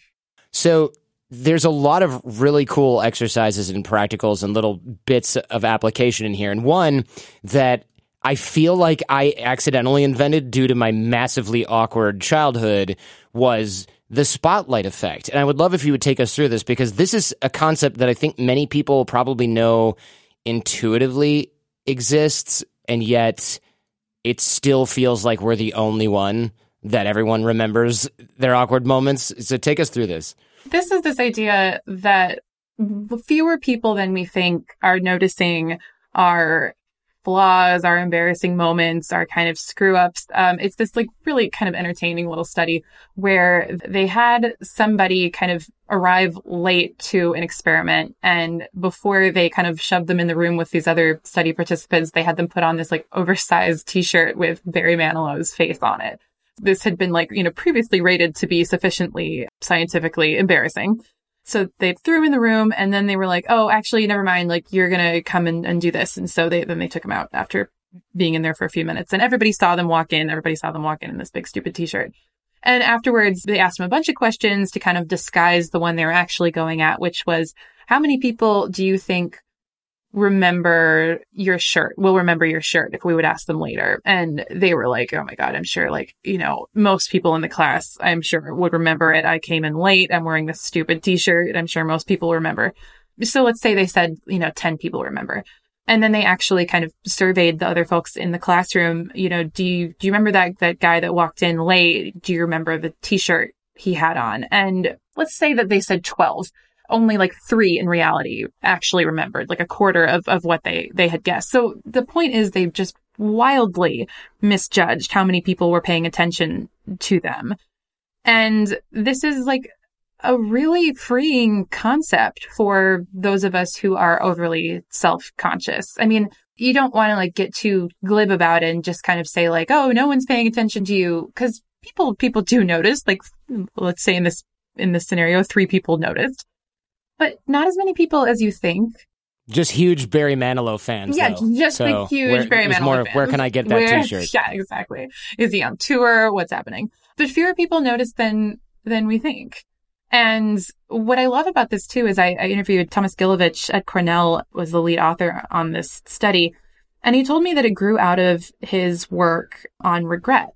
So there's a lot of really cool exercises and practicals and little bits of application in here. And one that I feel like I accidentally invented due to my massively awkward childhood was the spotlight effect. And I would love if you would take us through this, because this is a concept that I think many people probably know intuitively exists, and yet it still feels like we're the only one that everyone remembers their awkward moments. So take us through this. This is this idea that fewer people than we think are noticing our flaws, our embarrassing moments, our kind of screw ups. Um, it's this like really kind of entertaining little study where they had somebody kind of arrive late to an experiment. And before they kind of shoved them in the room with these other study participants, they had them put on this like oversized t-shirt with Barry Manilow's face on it. This had been like, you know, previously rated to be sufficiently scientifically embarrassing. So they threw him in the room, and then they were like, oh, actually, never mind. Like, you're going to come and, and do this. And so they, then they took him out after being in there for a few minutes, and everybody saw them walk in. Everybody saw them walk in in this big, stupid t-shirt. And afterwards, they asked him a bunch of questions to kind of disguise the one they were actually going at, which was, how many people do you think remember your shirt, will remember your shirt if we would ask them later? And they were like, oh my God, I'm sure like, you know, most people in the class, I'm sure would remember it. I came in late. I'm wearing this stupid t-shirt. I'm sure most people remember. So let's say they said, you know, ten people remember. And then they actually kind of surveyed the other folks in the classroom. You know, do you, do you remember that, that guy that walked in late? Do you remember the t-shirt he had on? And let's say that they said twelve. Only like three in reality actually remembered, like a quarter of, of what they, they had guessed. So the point is they've just wildly misjudged how many people were paying attention to them. And this is like a really freeing concept for those of us who are overly self-conscious. I mean, you don't want to like get too glib about it and just kind of say like, oh, no one's paying attention to you. Cause people, people do notice, like, let's say in this, in this scenario, three people noticed. but not as many people as you think. Just huge Barry Manilow fans. Yeah, though. just so like huge where, Barry Manilow more, fans. Where can I get that where, t-shirt? Yeah, exactly. Is he on tour? What's happening? But fewer people notice than than we think. And what I love about this too is I, I interviewed Thomas Gilovich at Cornell, was the lead author on this study. And he told me that it grew out of his work on regret.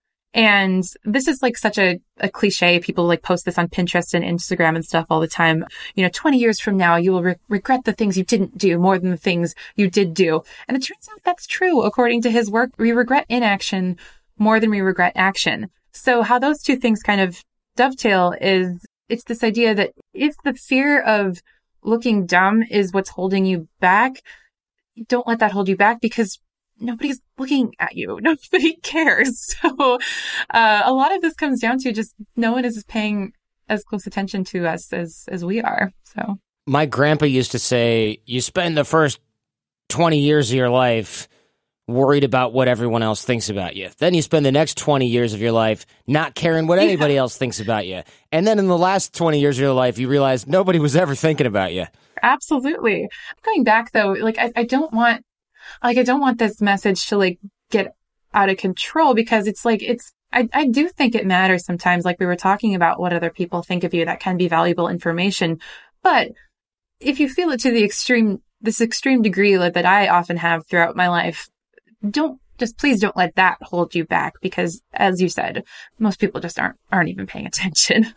And this is like such a, a cliche. People like post this on Pinterest and Instagram and stuff all the time. You know, twenty years from now, you will re- regret the things you didn't do more than the things you did do. And it turns out that's true. According to his work, we regret inaction more than we regret action. So how those two things kind of dovetail is it's this idea that if the fear of looking dumb is what's holding you back, don't let that hold you back, because nobody's looking at you. Nobody cares. So uh, a lot of this comes down to just no one is paying as close attention to us as, as we are. So my grandpa used to say, you spend the first twenty years of your life worried about what everyone else thinks about you. Then you spend the next twenty years of your life not caring what anybody yeah. else thinks about you. And then in the last twenty years of your life, you realize nobody was ever thinking about you. Absolutely. Going back though, like I, I don't want Like, I don't want this message to like get out of control, because it's like, it's, I, I do think it matters sometimes. Like we were talking about what other people think of you, that can be valuable information. But if you feel it to the extreme, this extreme degree that, that I often have throughout my life, don't just, please don't let that hold you back, because as you said, most people just aren't, aren't even paying attention.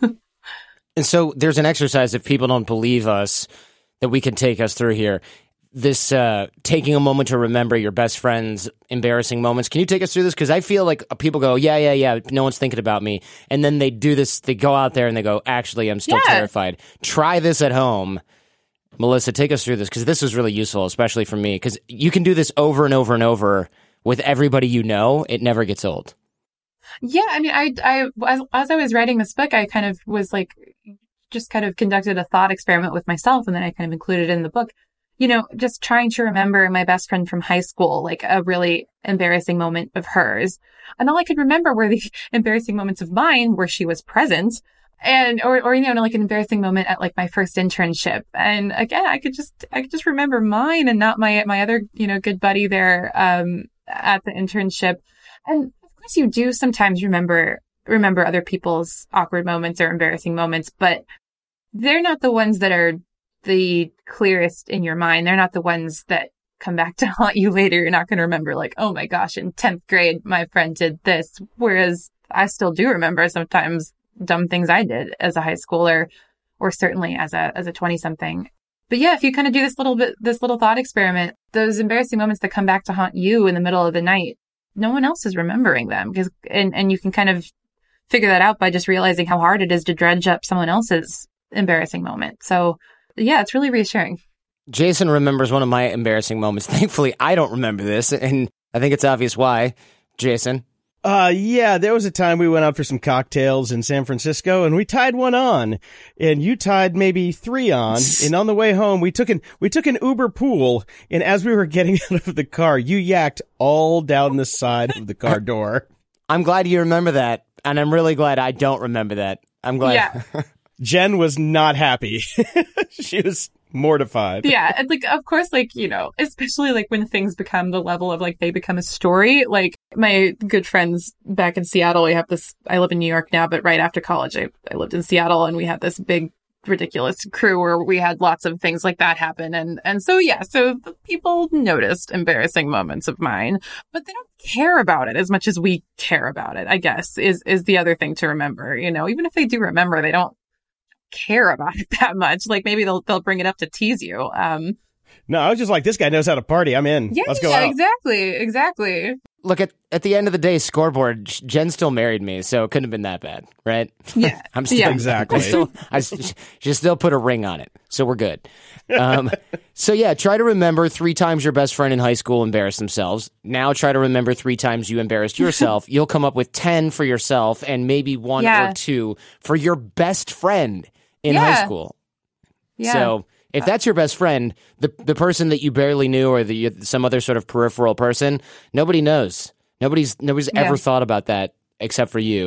And so there's an exercise, if people don't believe us, that we can take us through here. This uh, taking a moment to remember your best friend's embarrassing moments. Can you take us through this? Because I feel like people go, yeah, yeah, yeah, no one's thinking about me. And then they do this, they go out there and they go, actually, I'm still yeah. terrified. Try this at home. Melissa, take us through this, because this is really useful, especially for me, because you can do this over and over and over with everybody you know. It never gets old. Yeah, I mean, I, I as, as I was writing this book, I kind of was like, just kind of conducted a thought experiment with myself, and then I kind of included it in the book. You know, just trying to remember my best friend from high school, like a really embarrassing moment of hers. And all I could remember were the embarrassing moments of mine where she was present. And, or, or, you know, like an embarrassing moment at like my first internship. And again, I could just, I could just remember mine and not my, my other, you know, good buddy there, um, at the internship. And of course you do sometimes remember, remember other people's awkward moments or embarrassing moments, but they're not the ones that are the clearest in your mind. They're not the ones that come back to haunt you later. You're not going to remember like, oh my gosh, in tenth grade, my friend did this. Whereas I still do remember sometimes dumb things I did as a high schooler, or certainly as a, as a twenty something. But yeah, if you kind of do this little bit, this little thought experiment, those embarrassing moments that come back to haunt you in the middle of the night, no one else is remembering them, because, and, and you can kind of figure that out by just realizing how hard it is to dredge up someone else's embarrassing moment. So yeah, it's really reassuring. Jason remembers one of my embarrassing moments. Thankfully, I don't remember this, and I think it's obvious why. Jason? Uh, yeah, there was a time we went out for some cocktails in San Francisco, and we tied one on, and you tied maybe three on, and on the way home, we took an, we took an Uber pool, and as we were getting out of the car, you yacked all down the side of the car door. I'm glad you remember that, and I'm really glad I don't remember that. I'm glad. Yeah. Jen was not happy. She was mortified. Yeah. And like, of course, like, you know, especially like when things become the level of like, they become a story. Like my good friends back in Seattle, we have this, I live in New York now, but right after college, I, I lived in Seattle, and we had this big, ridiculous crew where we had lots of things like that happen. And, and so, yeah, so the people noticed embarrassing moments of mine, but they don't care about it as much as we care about it, I guess, is, is the other thing to remember. You know, even if they do remember, they don't care about it that much. Like maybe they'll they'll bring it up to tease you. Um, no, I was just like, this guy knows how to party. I'm in. Yeah, Let's go yeah, out. exactly, exactly. Look, at at the end of the day, scoreboard, Jen still married me, so it couldn't have been that bad, right? Yeah, I'm still yeah. exactly. I still, I, she still put a ring on it, so we're good. Um, so yeah, try to remember three times your best friend in high school embarrassed themselves. Now try to remember three times you embarrassed yourself. You'll come up with ten for yourself, and maybe one yeah. or two for your best friend in yeah. high school. Yeah. So if that's your best friend, the the person that you barely knew, or the some other sort of peripheral person, nobody knows. Nobody's nobody's yeah. ever thought about that except for you.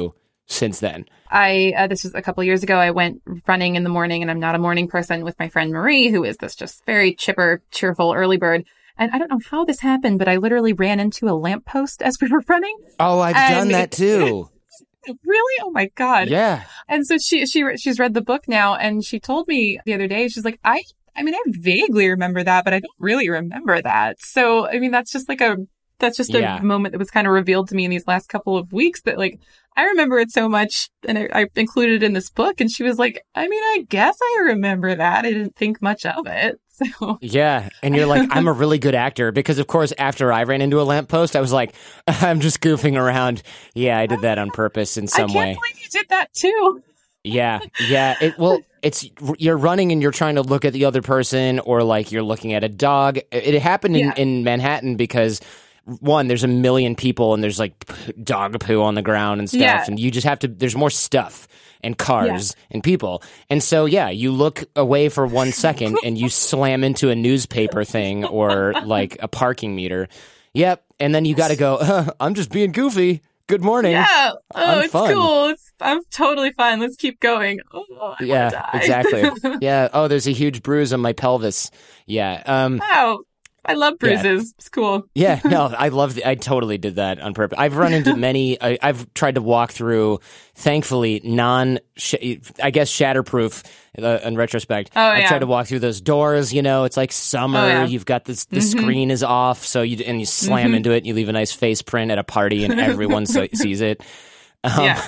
since then? I, uh, this was a couple years ago, I went running in the morning, and I'm not a morning person, with my friend Marie, who is this just very chipper, cheerful early bird. And I don't know how this happened, but I literally ran into a lamppost as we were running. Oh, I've and done that too. Really? Oh my God. Yeah. And so she, she, she's read the book now, and she told me the other day, she's like, I, I mean, I vaguely remember that, but I don't really remember that. So, I mean, that's just like a, that's just a Yeah. moment that was kind of revealed to me in these last couple of weeks that, like, I remember it so much, and I, I included it in this book. And she was like, I mean, I guess I remember that. I didn't think much of it. So yeah. And you're like, I'm a really good actor, because of course, after I ran into a lamppost, I was like, I'm just goofing around. Yeah, I did that on purpose in some I can't way. believe you did that too. Yeah. Yeah. It, well, it's, you're running and you're trying to look at the other person, or like you're looking at a dog. It, it happened in, Yeah. in Manhattan because, one, there's a million people and there's like p- dog poo on the ground and stuff. Yeah. And you just have to, there's more stuff and cars and people. And so, yeah, you look away for one second and you slam into a newspaper thing or like a parking meter. Yep. And then you got to go, uh, I'm just being goofy. Good morning. Yeah. Oh, I'm it's fun. cool. It's, I'm totally fine. Let's keep going. Oh, I Yeah, wanna die. exactly. Yeah. Oh, there's a huge bruise on my pelvis. Yeah. Um, Wow. I love bruises. It's cool. Yeah, no, I love the, I totally did that on purpose. I've run into many, I, I've tried to walk through, thankfully, non, I guess, shatterproof uh, in retrospect. Oh, I've yeah. tried to walk through those doors, you know, it's like summer, Oh, yeah. you've got this, the Mhm. screen is off, so you, and you slam Mhm. into it, and you leave a nice face print at a party, and everyone so, sees it. Um, Yeah.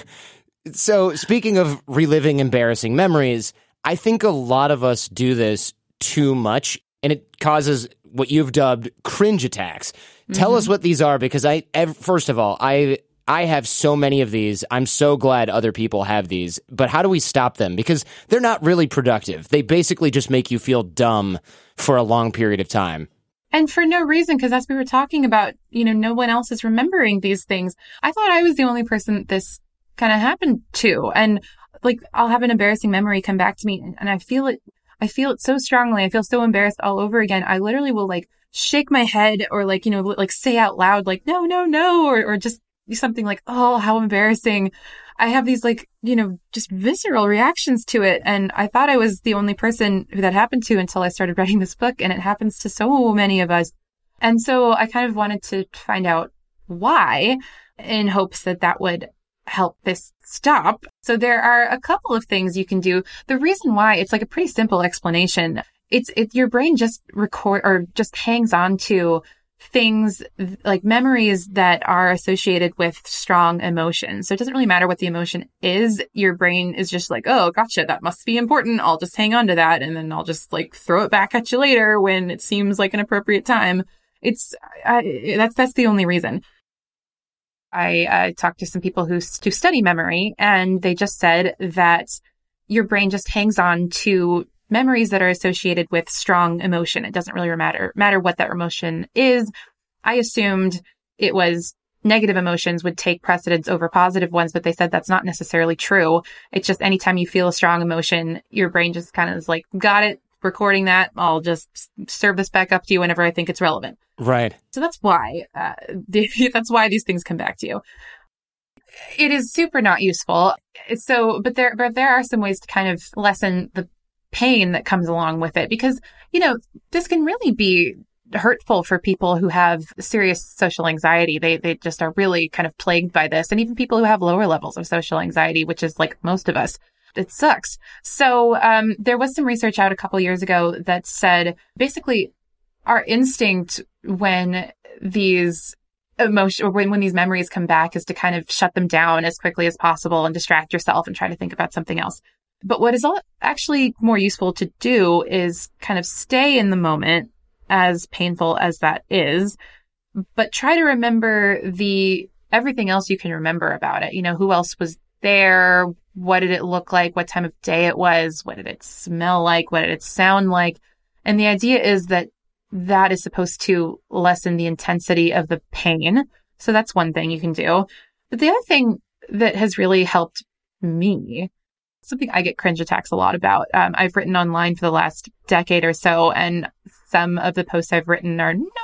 So, speaking of reliving embarrassing memories, I think a lot of us do this too much, and it causes what you've dubbed cringe attacks. Tell Mm-hmm. us what these are, because I, ev- first of all, I I have so many of these. I'm so glad other people have these. But how do we stop them? Because they're not really productive. They basically just make you feel dumb for a long period of time. And for no reason, because as we were talking about, you know, no one else is remembering these things. I thought I was the only person that this kind of happened to. And like, I'll have an embarrassing memory come back to me, and I feel it. I feel it so strongly. I feel so embarrassed all over again. I literally will like shake my head, or like, you know, like say out loud, like, no, no, no, or, or just something like, oh, how embarrassing. I have these like, you know, just visceral reactions to it. And I thought I was the only person who that happened to until I started writing this book. And it happens to so many of us. And so I kind of wanted to find out why, in hopes that that would help this stop. So there are a couple of things you can do. The reason why, it's like a pretty simple explanation. It's, it, your brain just record or just hangs on to things like memories that are associated with strong emotions. So it doesn't really matter what the emotion is. Your brain is just like, oh, gotcha. That must be important. I'll just hang on to that. And then I'll just like throw it back at you later when it seems like an appropriate time. It's, I, that's, that's the only reason. I uh, talked to some people who, who study memory, and they just said that your brain just hangs on to memories that are associated with strong emotion. It doesn't really matter, matter what that emotion is. I assumed it was negative emotions would take precedence over positive ones, but they said that's not necessarily true. It's just anytime you feel a strong emotion, your brain just kind of is like, got it, recording that. I'll just serve this back up to you whenever I think it's relevant. Right. So that's why, uh, the, that's why these things come back to you. It is super not useful. So, but there, but there are some ways to kind of lessen the pain that comes along with it, because, you know, this can really be hurtful for people who have serious social anxiety. They, they just are really kind of plagued by this. And even people who have lower levels of social anxiety, which is like most of us. It sucks. So, um, there was some research out a couple years ago that said basically our instinct when these emotion, or when, when these memories come back, is to kind of shut them down as quickly as possible and distract yourself and try to think about something else. But what is all actually more useful to do is kind of stay in the moment, as painful as that is, but try to remember the everything else you can remember about it. You know, who else was there? What did it look like? What time of day it was? What did it smell like? What did it sound like? And the idea is that that is supposed to lessen the intensity of the pain. So that's one thing you can do. But the other thing that has really helped me, something I get cringe attacks a lot about. Um, I've written online for the last decade or so, and some of the posts I've written are not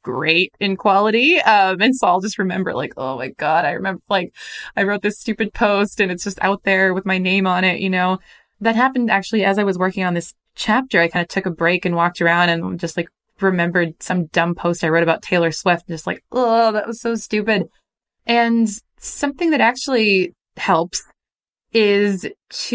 great in quality. Um, and so I'll just remember like, oh my God, I remember like I wrote this stupid post and it's just out there with my name on it, you know. That happened actually as I was working on this chapter. I kind of took a break and walked around and just like remembered some dumb post I wrote about Taylor Swift. Just like, oh, that was so stupid. And something that actually helps is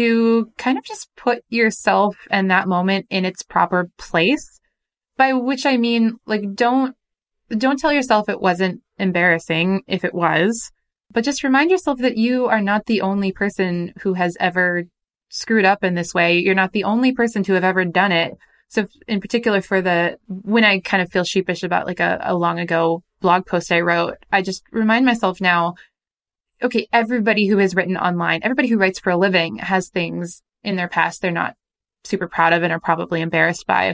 to kind of just put yourself and that moment in its proper place. By which I mean, like, don't, don't tell yourself it wasn't embarrassing if it was, but just remind yourself that you are not the only person who has ever screwed up in this way. You're not the only person to have ever done it. So in particular for the, when I kind of feel sheepish about like a, a long ago blog post I wrote, I just remind myself now, okay, everybody who has written online, everybody who writes for a living has things in their past they're not super proud of and are probably embarrassed by.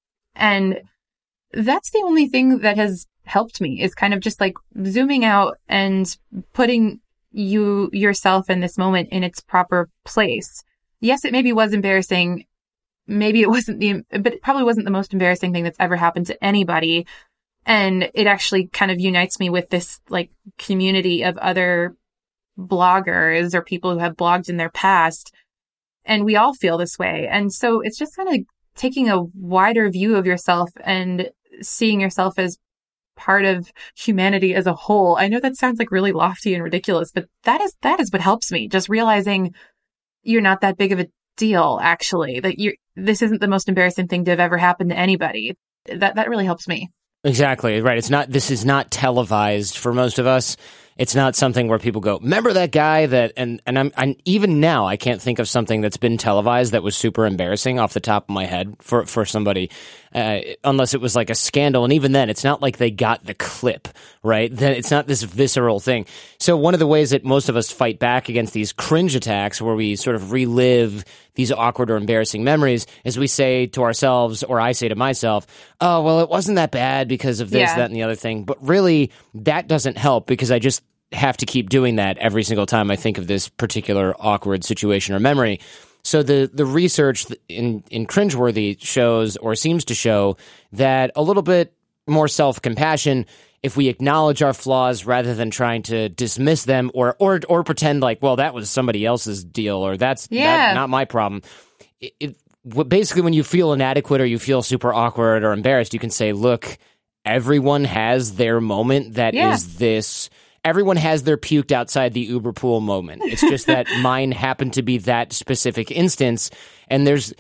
And that's the only thing that has helped me is kind of just like zooming out and putting you yourself in this moment in its proper place. Yes, it maybe was embarrassing. Maybe it wasn't the, but it probably wasn't the most embarrassing thing that's ever happened to anybody. And it actually kind of unites me with this like community of other bloggers or people who have blogged in their past. And we all feel this way. And so it's just kind of taking a wider view of yourself and seeing yourself as part of humanity as a whole. I know that sounds like really lofty and ridiculous, but that is, that is what helps me. Just realizing you're not that big of a deal, actually, that you're, this isn't the most embarrassing thing to have ever happened to anybody. That, that really helps me. Exactly. Right. It's not, this is not televised for most of us. It's not something where people go, remember that guy that, and, and I'm, I'm, even now, I can't think of something that's been televised that was super embarrassing off the top of my head for, for somebody, uh, unless it was like a scandal. And even then, it's not like they got the clip, right? Then it's not this visceral thing. So one of the ways that most of us fight back against these cringe attacks where we sort of relive these awkward or embarrassing memories is we say to ourselves, or I say to myself, oh, well, it wasn't that bad because of this, yeah. that, and the other thing. But really, that doesn't help because I just have to keep doing that every single time I think of this particular awkward situation or memory. So the the research in, in Cringeworthy shows or seems to show that a little bit more self-compassion, if we acknowledge our flaws rather than trying to dismiss them or or or pretend like, well, that was somebody else's deal or that's yeah. that, not my problem. It, it, basically, when you feel inadequate or you feel super awkward or embarrassed, you can say, look, everyone has their moment that yeah. is this... Everyone has their puked outside the Uber pool moment. It's just that mine happened to be that specific instance. And there's,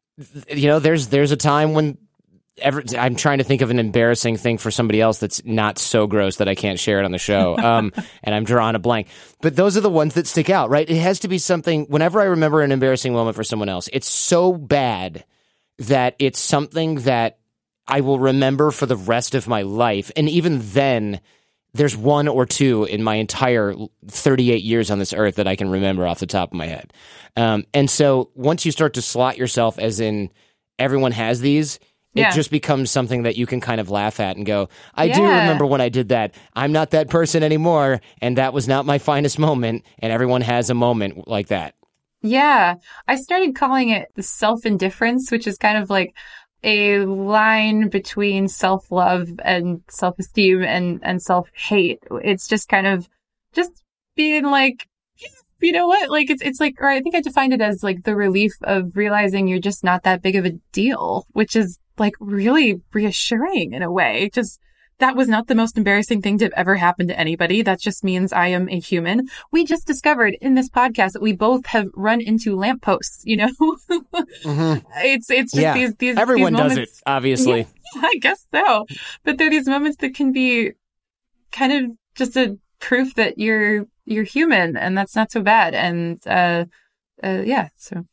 you know, there's there's a time when every, I'm trying to think of an embarrassing thing for somebody else that's not so gross that I can't share it on the show. Um, and I'm drawing a blank. But those are the ones that stick out, right? It has to be something, whenever I remember an embarrassing moment for someone else, it's so bad that it's something that I will remember for the rest of my life. And even then, there's one or two in my entire thirty-eight years on this earth that I can remember off the top of my head. Um, and so once you start to slot yourself as in everyone has these, yeah. it just becomes something that you can kind of laugh at and go, I yeah. do remember when I did that. I'm not that person anymore, and that was not my finest moment, and everyone has a moment like that. Yeah. I started calling it the self-indifference, which is kind of like a line between self-love and self-esteem and, and self-hate. It's just kind of just being like, you know what? Like, it's, it's like, or I think I defined it as like the relief of realizing you're just not that big of a deal, which is like really reassuring in a way. Just, that was not the most embarrassing thing to have ever happened to anybody. That just means I am a human. We just discovered in this podcast that we both have run into lampposts, you know? mm-hmm. It's it's just yeah. these, these Everyone these moments, does it, obviously. Yeah, I guess so. But there are these moments that can be kind of just a proof that you're you're human, and that's not so bad. And uh, uh yeah, so...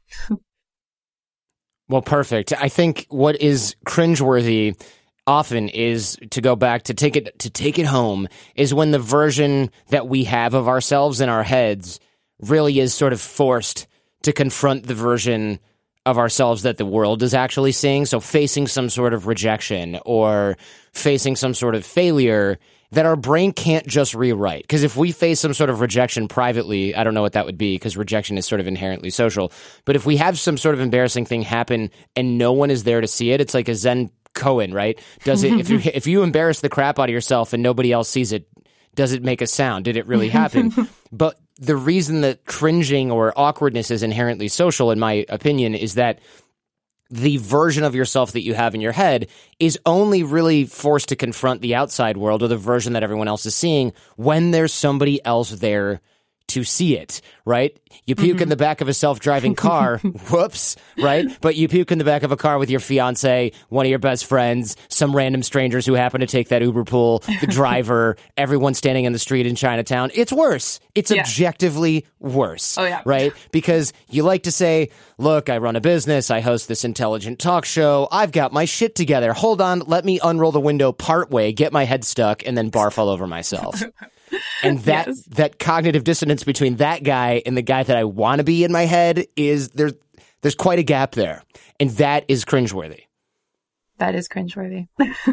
Well, perfect. I think what is cringeworthy often is, to go back to take it to take it home, is when the version that we have of ourselves in our heads really is sort of forced to confront the version of ourselves that the world is actually seeing. So facing some sort of rejection or facing some sort of failure that our brain can't just rewrite. Because if we face some sort of rejection privately, I don't know what that would be, because rejection is sort of inherently social. But if we have some sort of embarrassing thing happen and no one is there to see it, it's like a Zen Cohen, right? Does it, if you, if you embarrass the crap out of yourself and nobody else sees it, does it make a sound? Did it really happen? But the reason that cringing or awkwardness is inherently social, in my opinion, is that the version of yourself that you have in your head is only really forced to confront the outside world or the version that everyone else is seeing when there's somebody else there to see it, right? You puke mm-hmm. in the back of a self-driving car, whoops, right? But you puke in the back of a car with your fiance, one of your best friends, some random strangers who happen to take that Uber pool, the driver, everyone standing in the street in Chinatown. It's worse. It's yeah. objectively worse, oh, yeah. right? Because you like to say, look, I run a business, I host this intelligent talk show, I've got my shit together. Hold on, let me unroll the window partway, get my head stuck, and then barf all over myself. And that yes. that cognitive dissonance between that guy and the guy that I want to be in my head is there's there's quite a gap there, and that is cringeworthy. That is cringeworthy,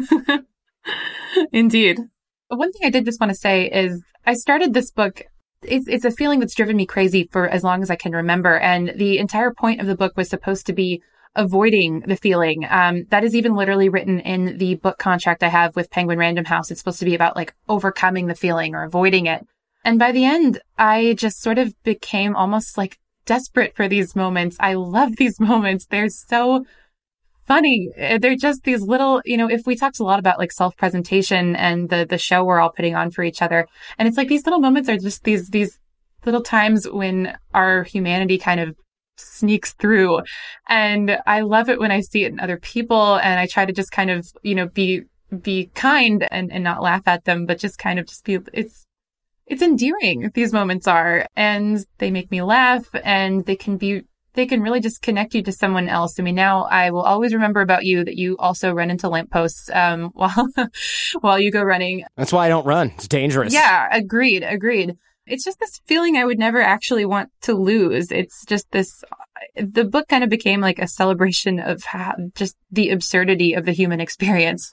indeed. One thing I did just want to say is I started this book. It's it's a feeling that's driven me crazy for as long as I can remember, and the entire point of the book was supposed to be avoiding the feeling. Um, that is even literally written in the book contract I have with Penguin Random House. It's supposed to be about like overcoming the feeling or avoiding it. And by the end, I just sort of became almost like desperate for these moments. I love these moments. They're so funny. They're just these little, you know, if we talked a lot about like self-presentation and the, the show we're all putting on for each other. And it's like these little moments are just these, these little times when our humanity kind of sneaks through. And I love it when I see it in other people, and I try to just kind of, you know, be be kind and, and not laugh at them, but just kind of just be, it's it's endearing, these moments are, and they make me laugh, and they can be they can really just connect you to someone else. I mean, now I will always remember about you that you also run into lampposts um while while you go running. That's why I don't run. It's dangerous. Yeah, agreed, agreed. It's just this feeling I would never actually want to lose. It's just this, the book kind of became like a celebration of how, just the absurdity of the human experience.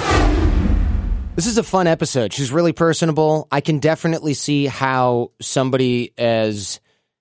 This is a fun episode. She's really personable. I can definitely see how somebody as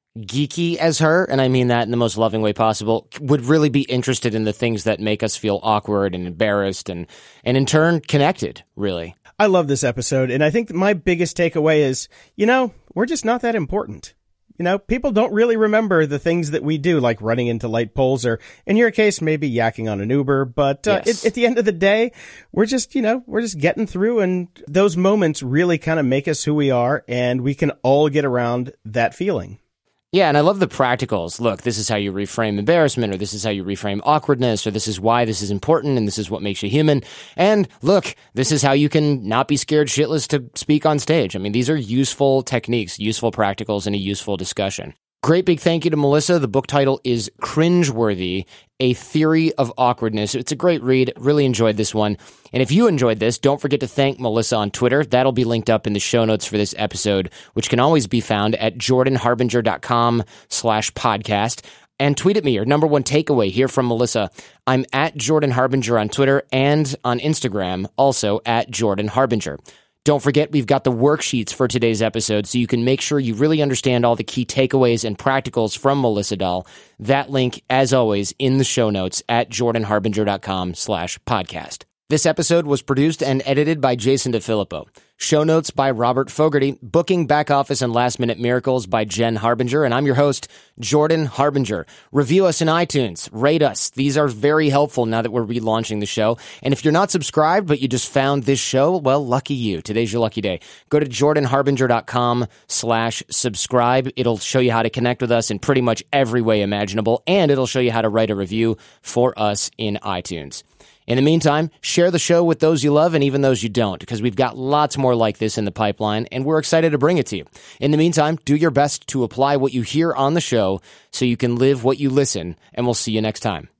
geeky as her, and I mean that in the most loving way possible, would really be interested in the things that make us feel awkward and embarrassed and, and in turn, connected, really. I love this episode, and I think that my biggest takeaway is, you know, we're just not that important. You know, people don't really remember the things that we do, like running into light poles or, in your case, maybe yakking on an Uber. But uh, yes. it, at the end of the day, we're just, you know, we're just getting through. And those moments really kind of make us who we are. And we can all get around that feeling. Yeah, and I love the practicals. Look, this is how you reframe embarrassment, or this is how you reframe awkwardness, or this is why this is important, and this is what makes you human. And look, this is how you can not be scared shitless to speak on stage. I mean, these are useful techniques, useful practicals, and a useful discussion. Great big thank you to Melissa. The book title is Cringeworthy, A Theory of Awkwardness. It's a great read. Really enjoyed this one. And if you enjoyed this, don't forget to thank Melissa on Twitter. That'll be linked up in the show notes for this episode, which can always be found at jordanharbinger.com slash podcast. And tweet at me your number one takeaway here from Melissa. I'm at Jordan Harbinger on Twitter and on Instagram, also at Jordan Harbinger. Don't forget, we've got the worksheets for today's episode, so you can make sure you really understand all the key takeaways and practicals from Melissa Dahl. That link, as always, in the show notes at jordanharbinger.com slash podcast. This episode was produced and edited by Jason DeFilippo. Show notes by Robert Fogarty. Booking, back office, and last-minute miracles by Jen Harbinger. And I'm your host, Jordan Harbinger. Review us in iTunes. Rate us. These are very helpful now that we're relaunching the show. And if you're not subscribed, but you just found this show, well, lucky you. Today's your lucky day. Go to jordanharbinger.com slash subscribe. It'll show you how to connect with us in pretty much every way imaginable. And it'll show you how to write a review for us in iTunes. In the meantime, share the show with those you love and even those you don't, because we've got lots more like this in the pipeline, and we're excited to bring it to you. In the meantime, do your best to apply what you hear on the show so you can live what you listen, and we'll see you next time.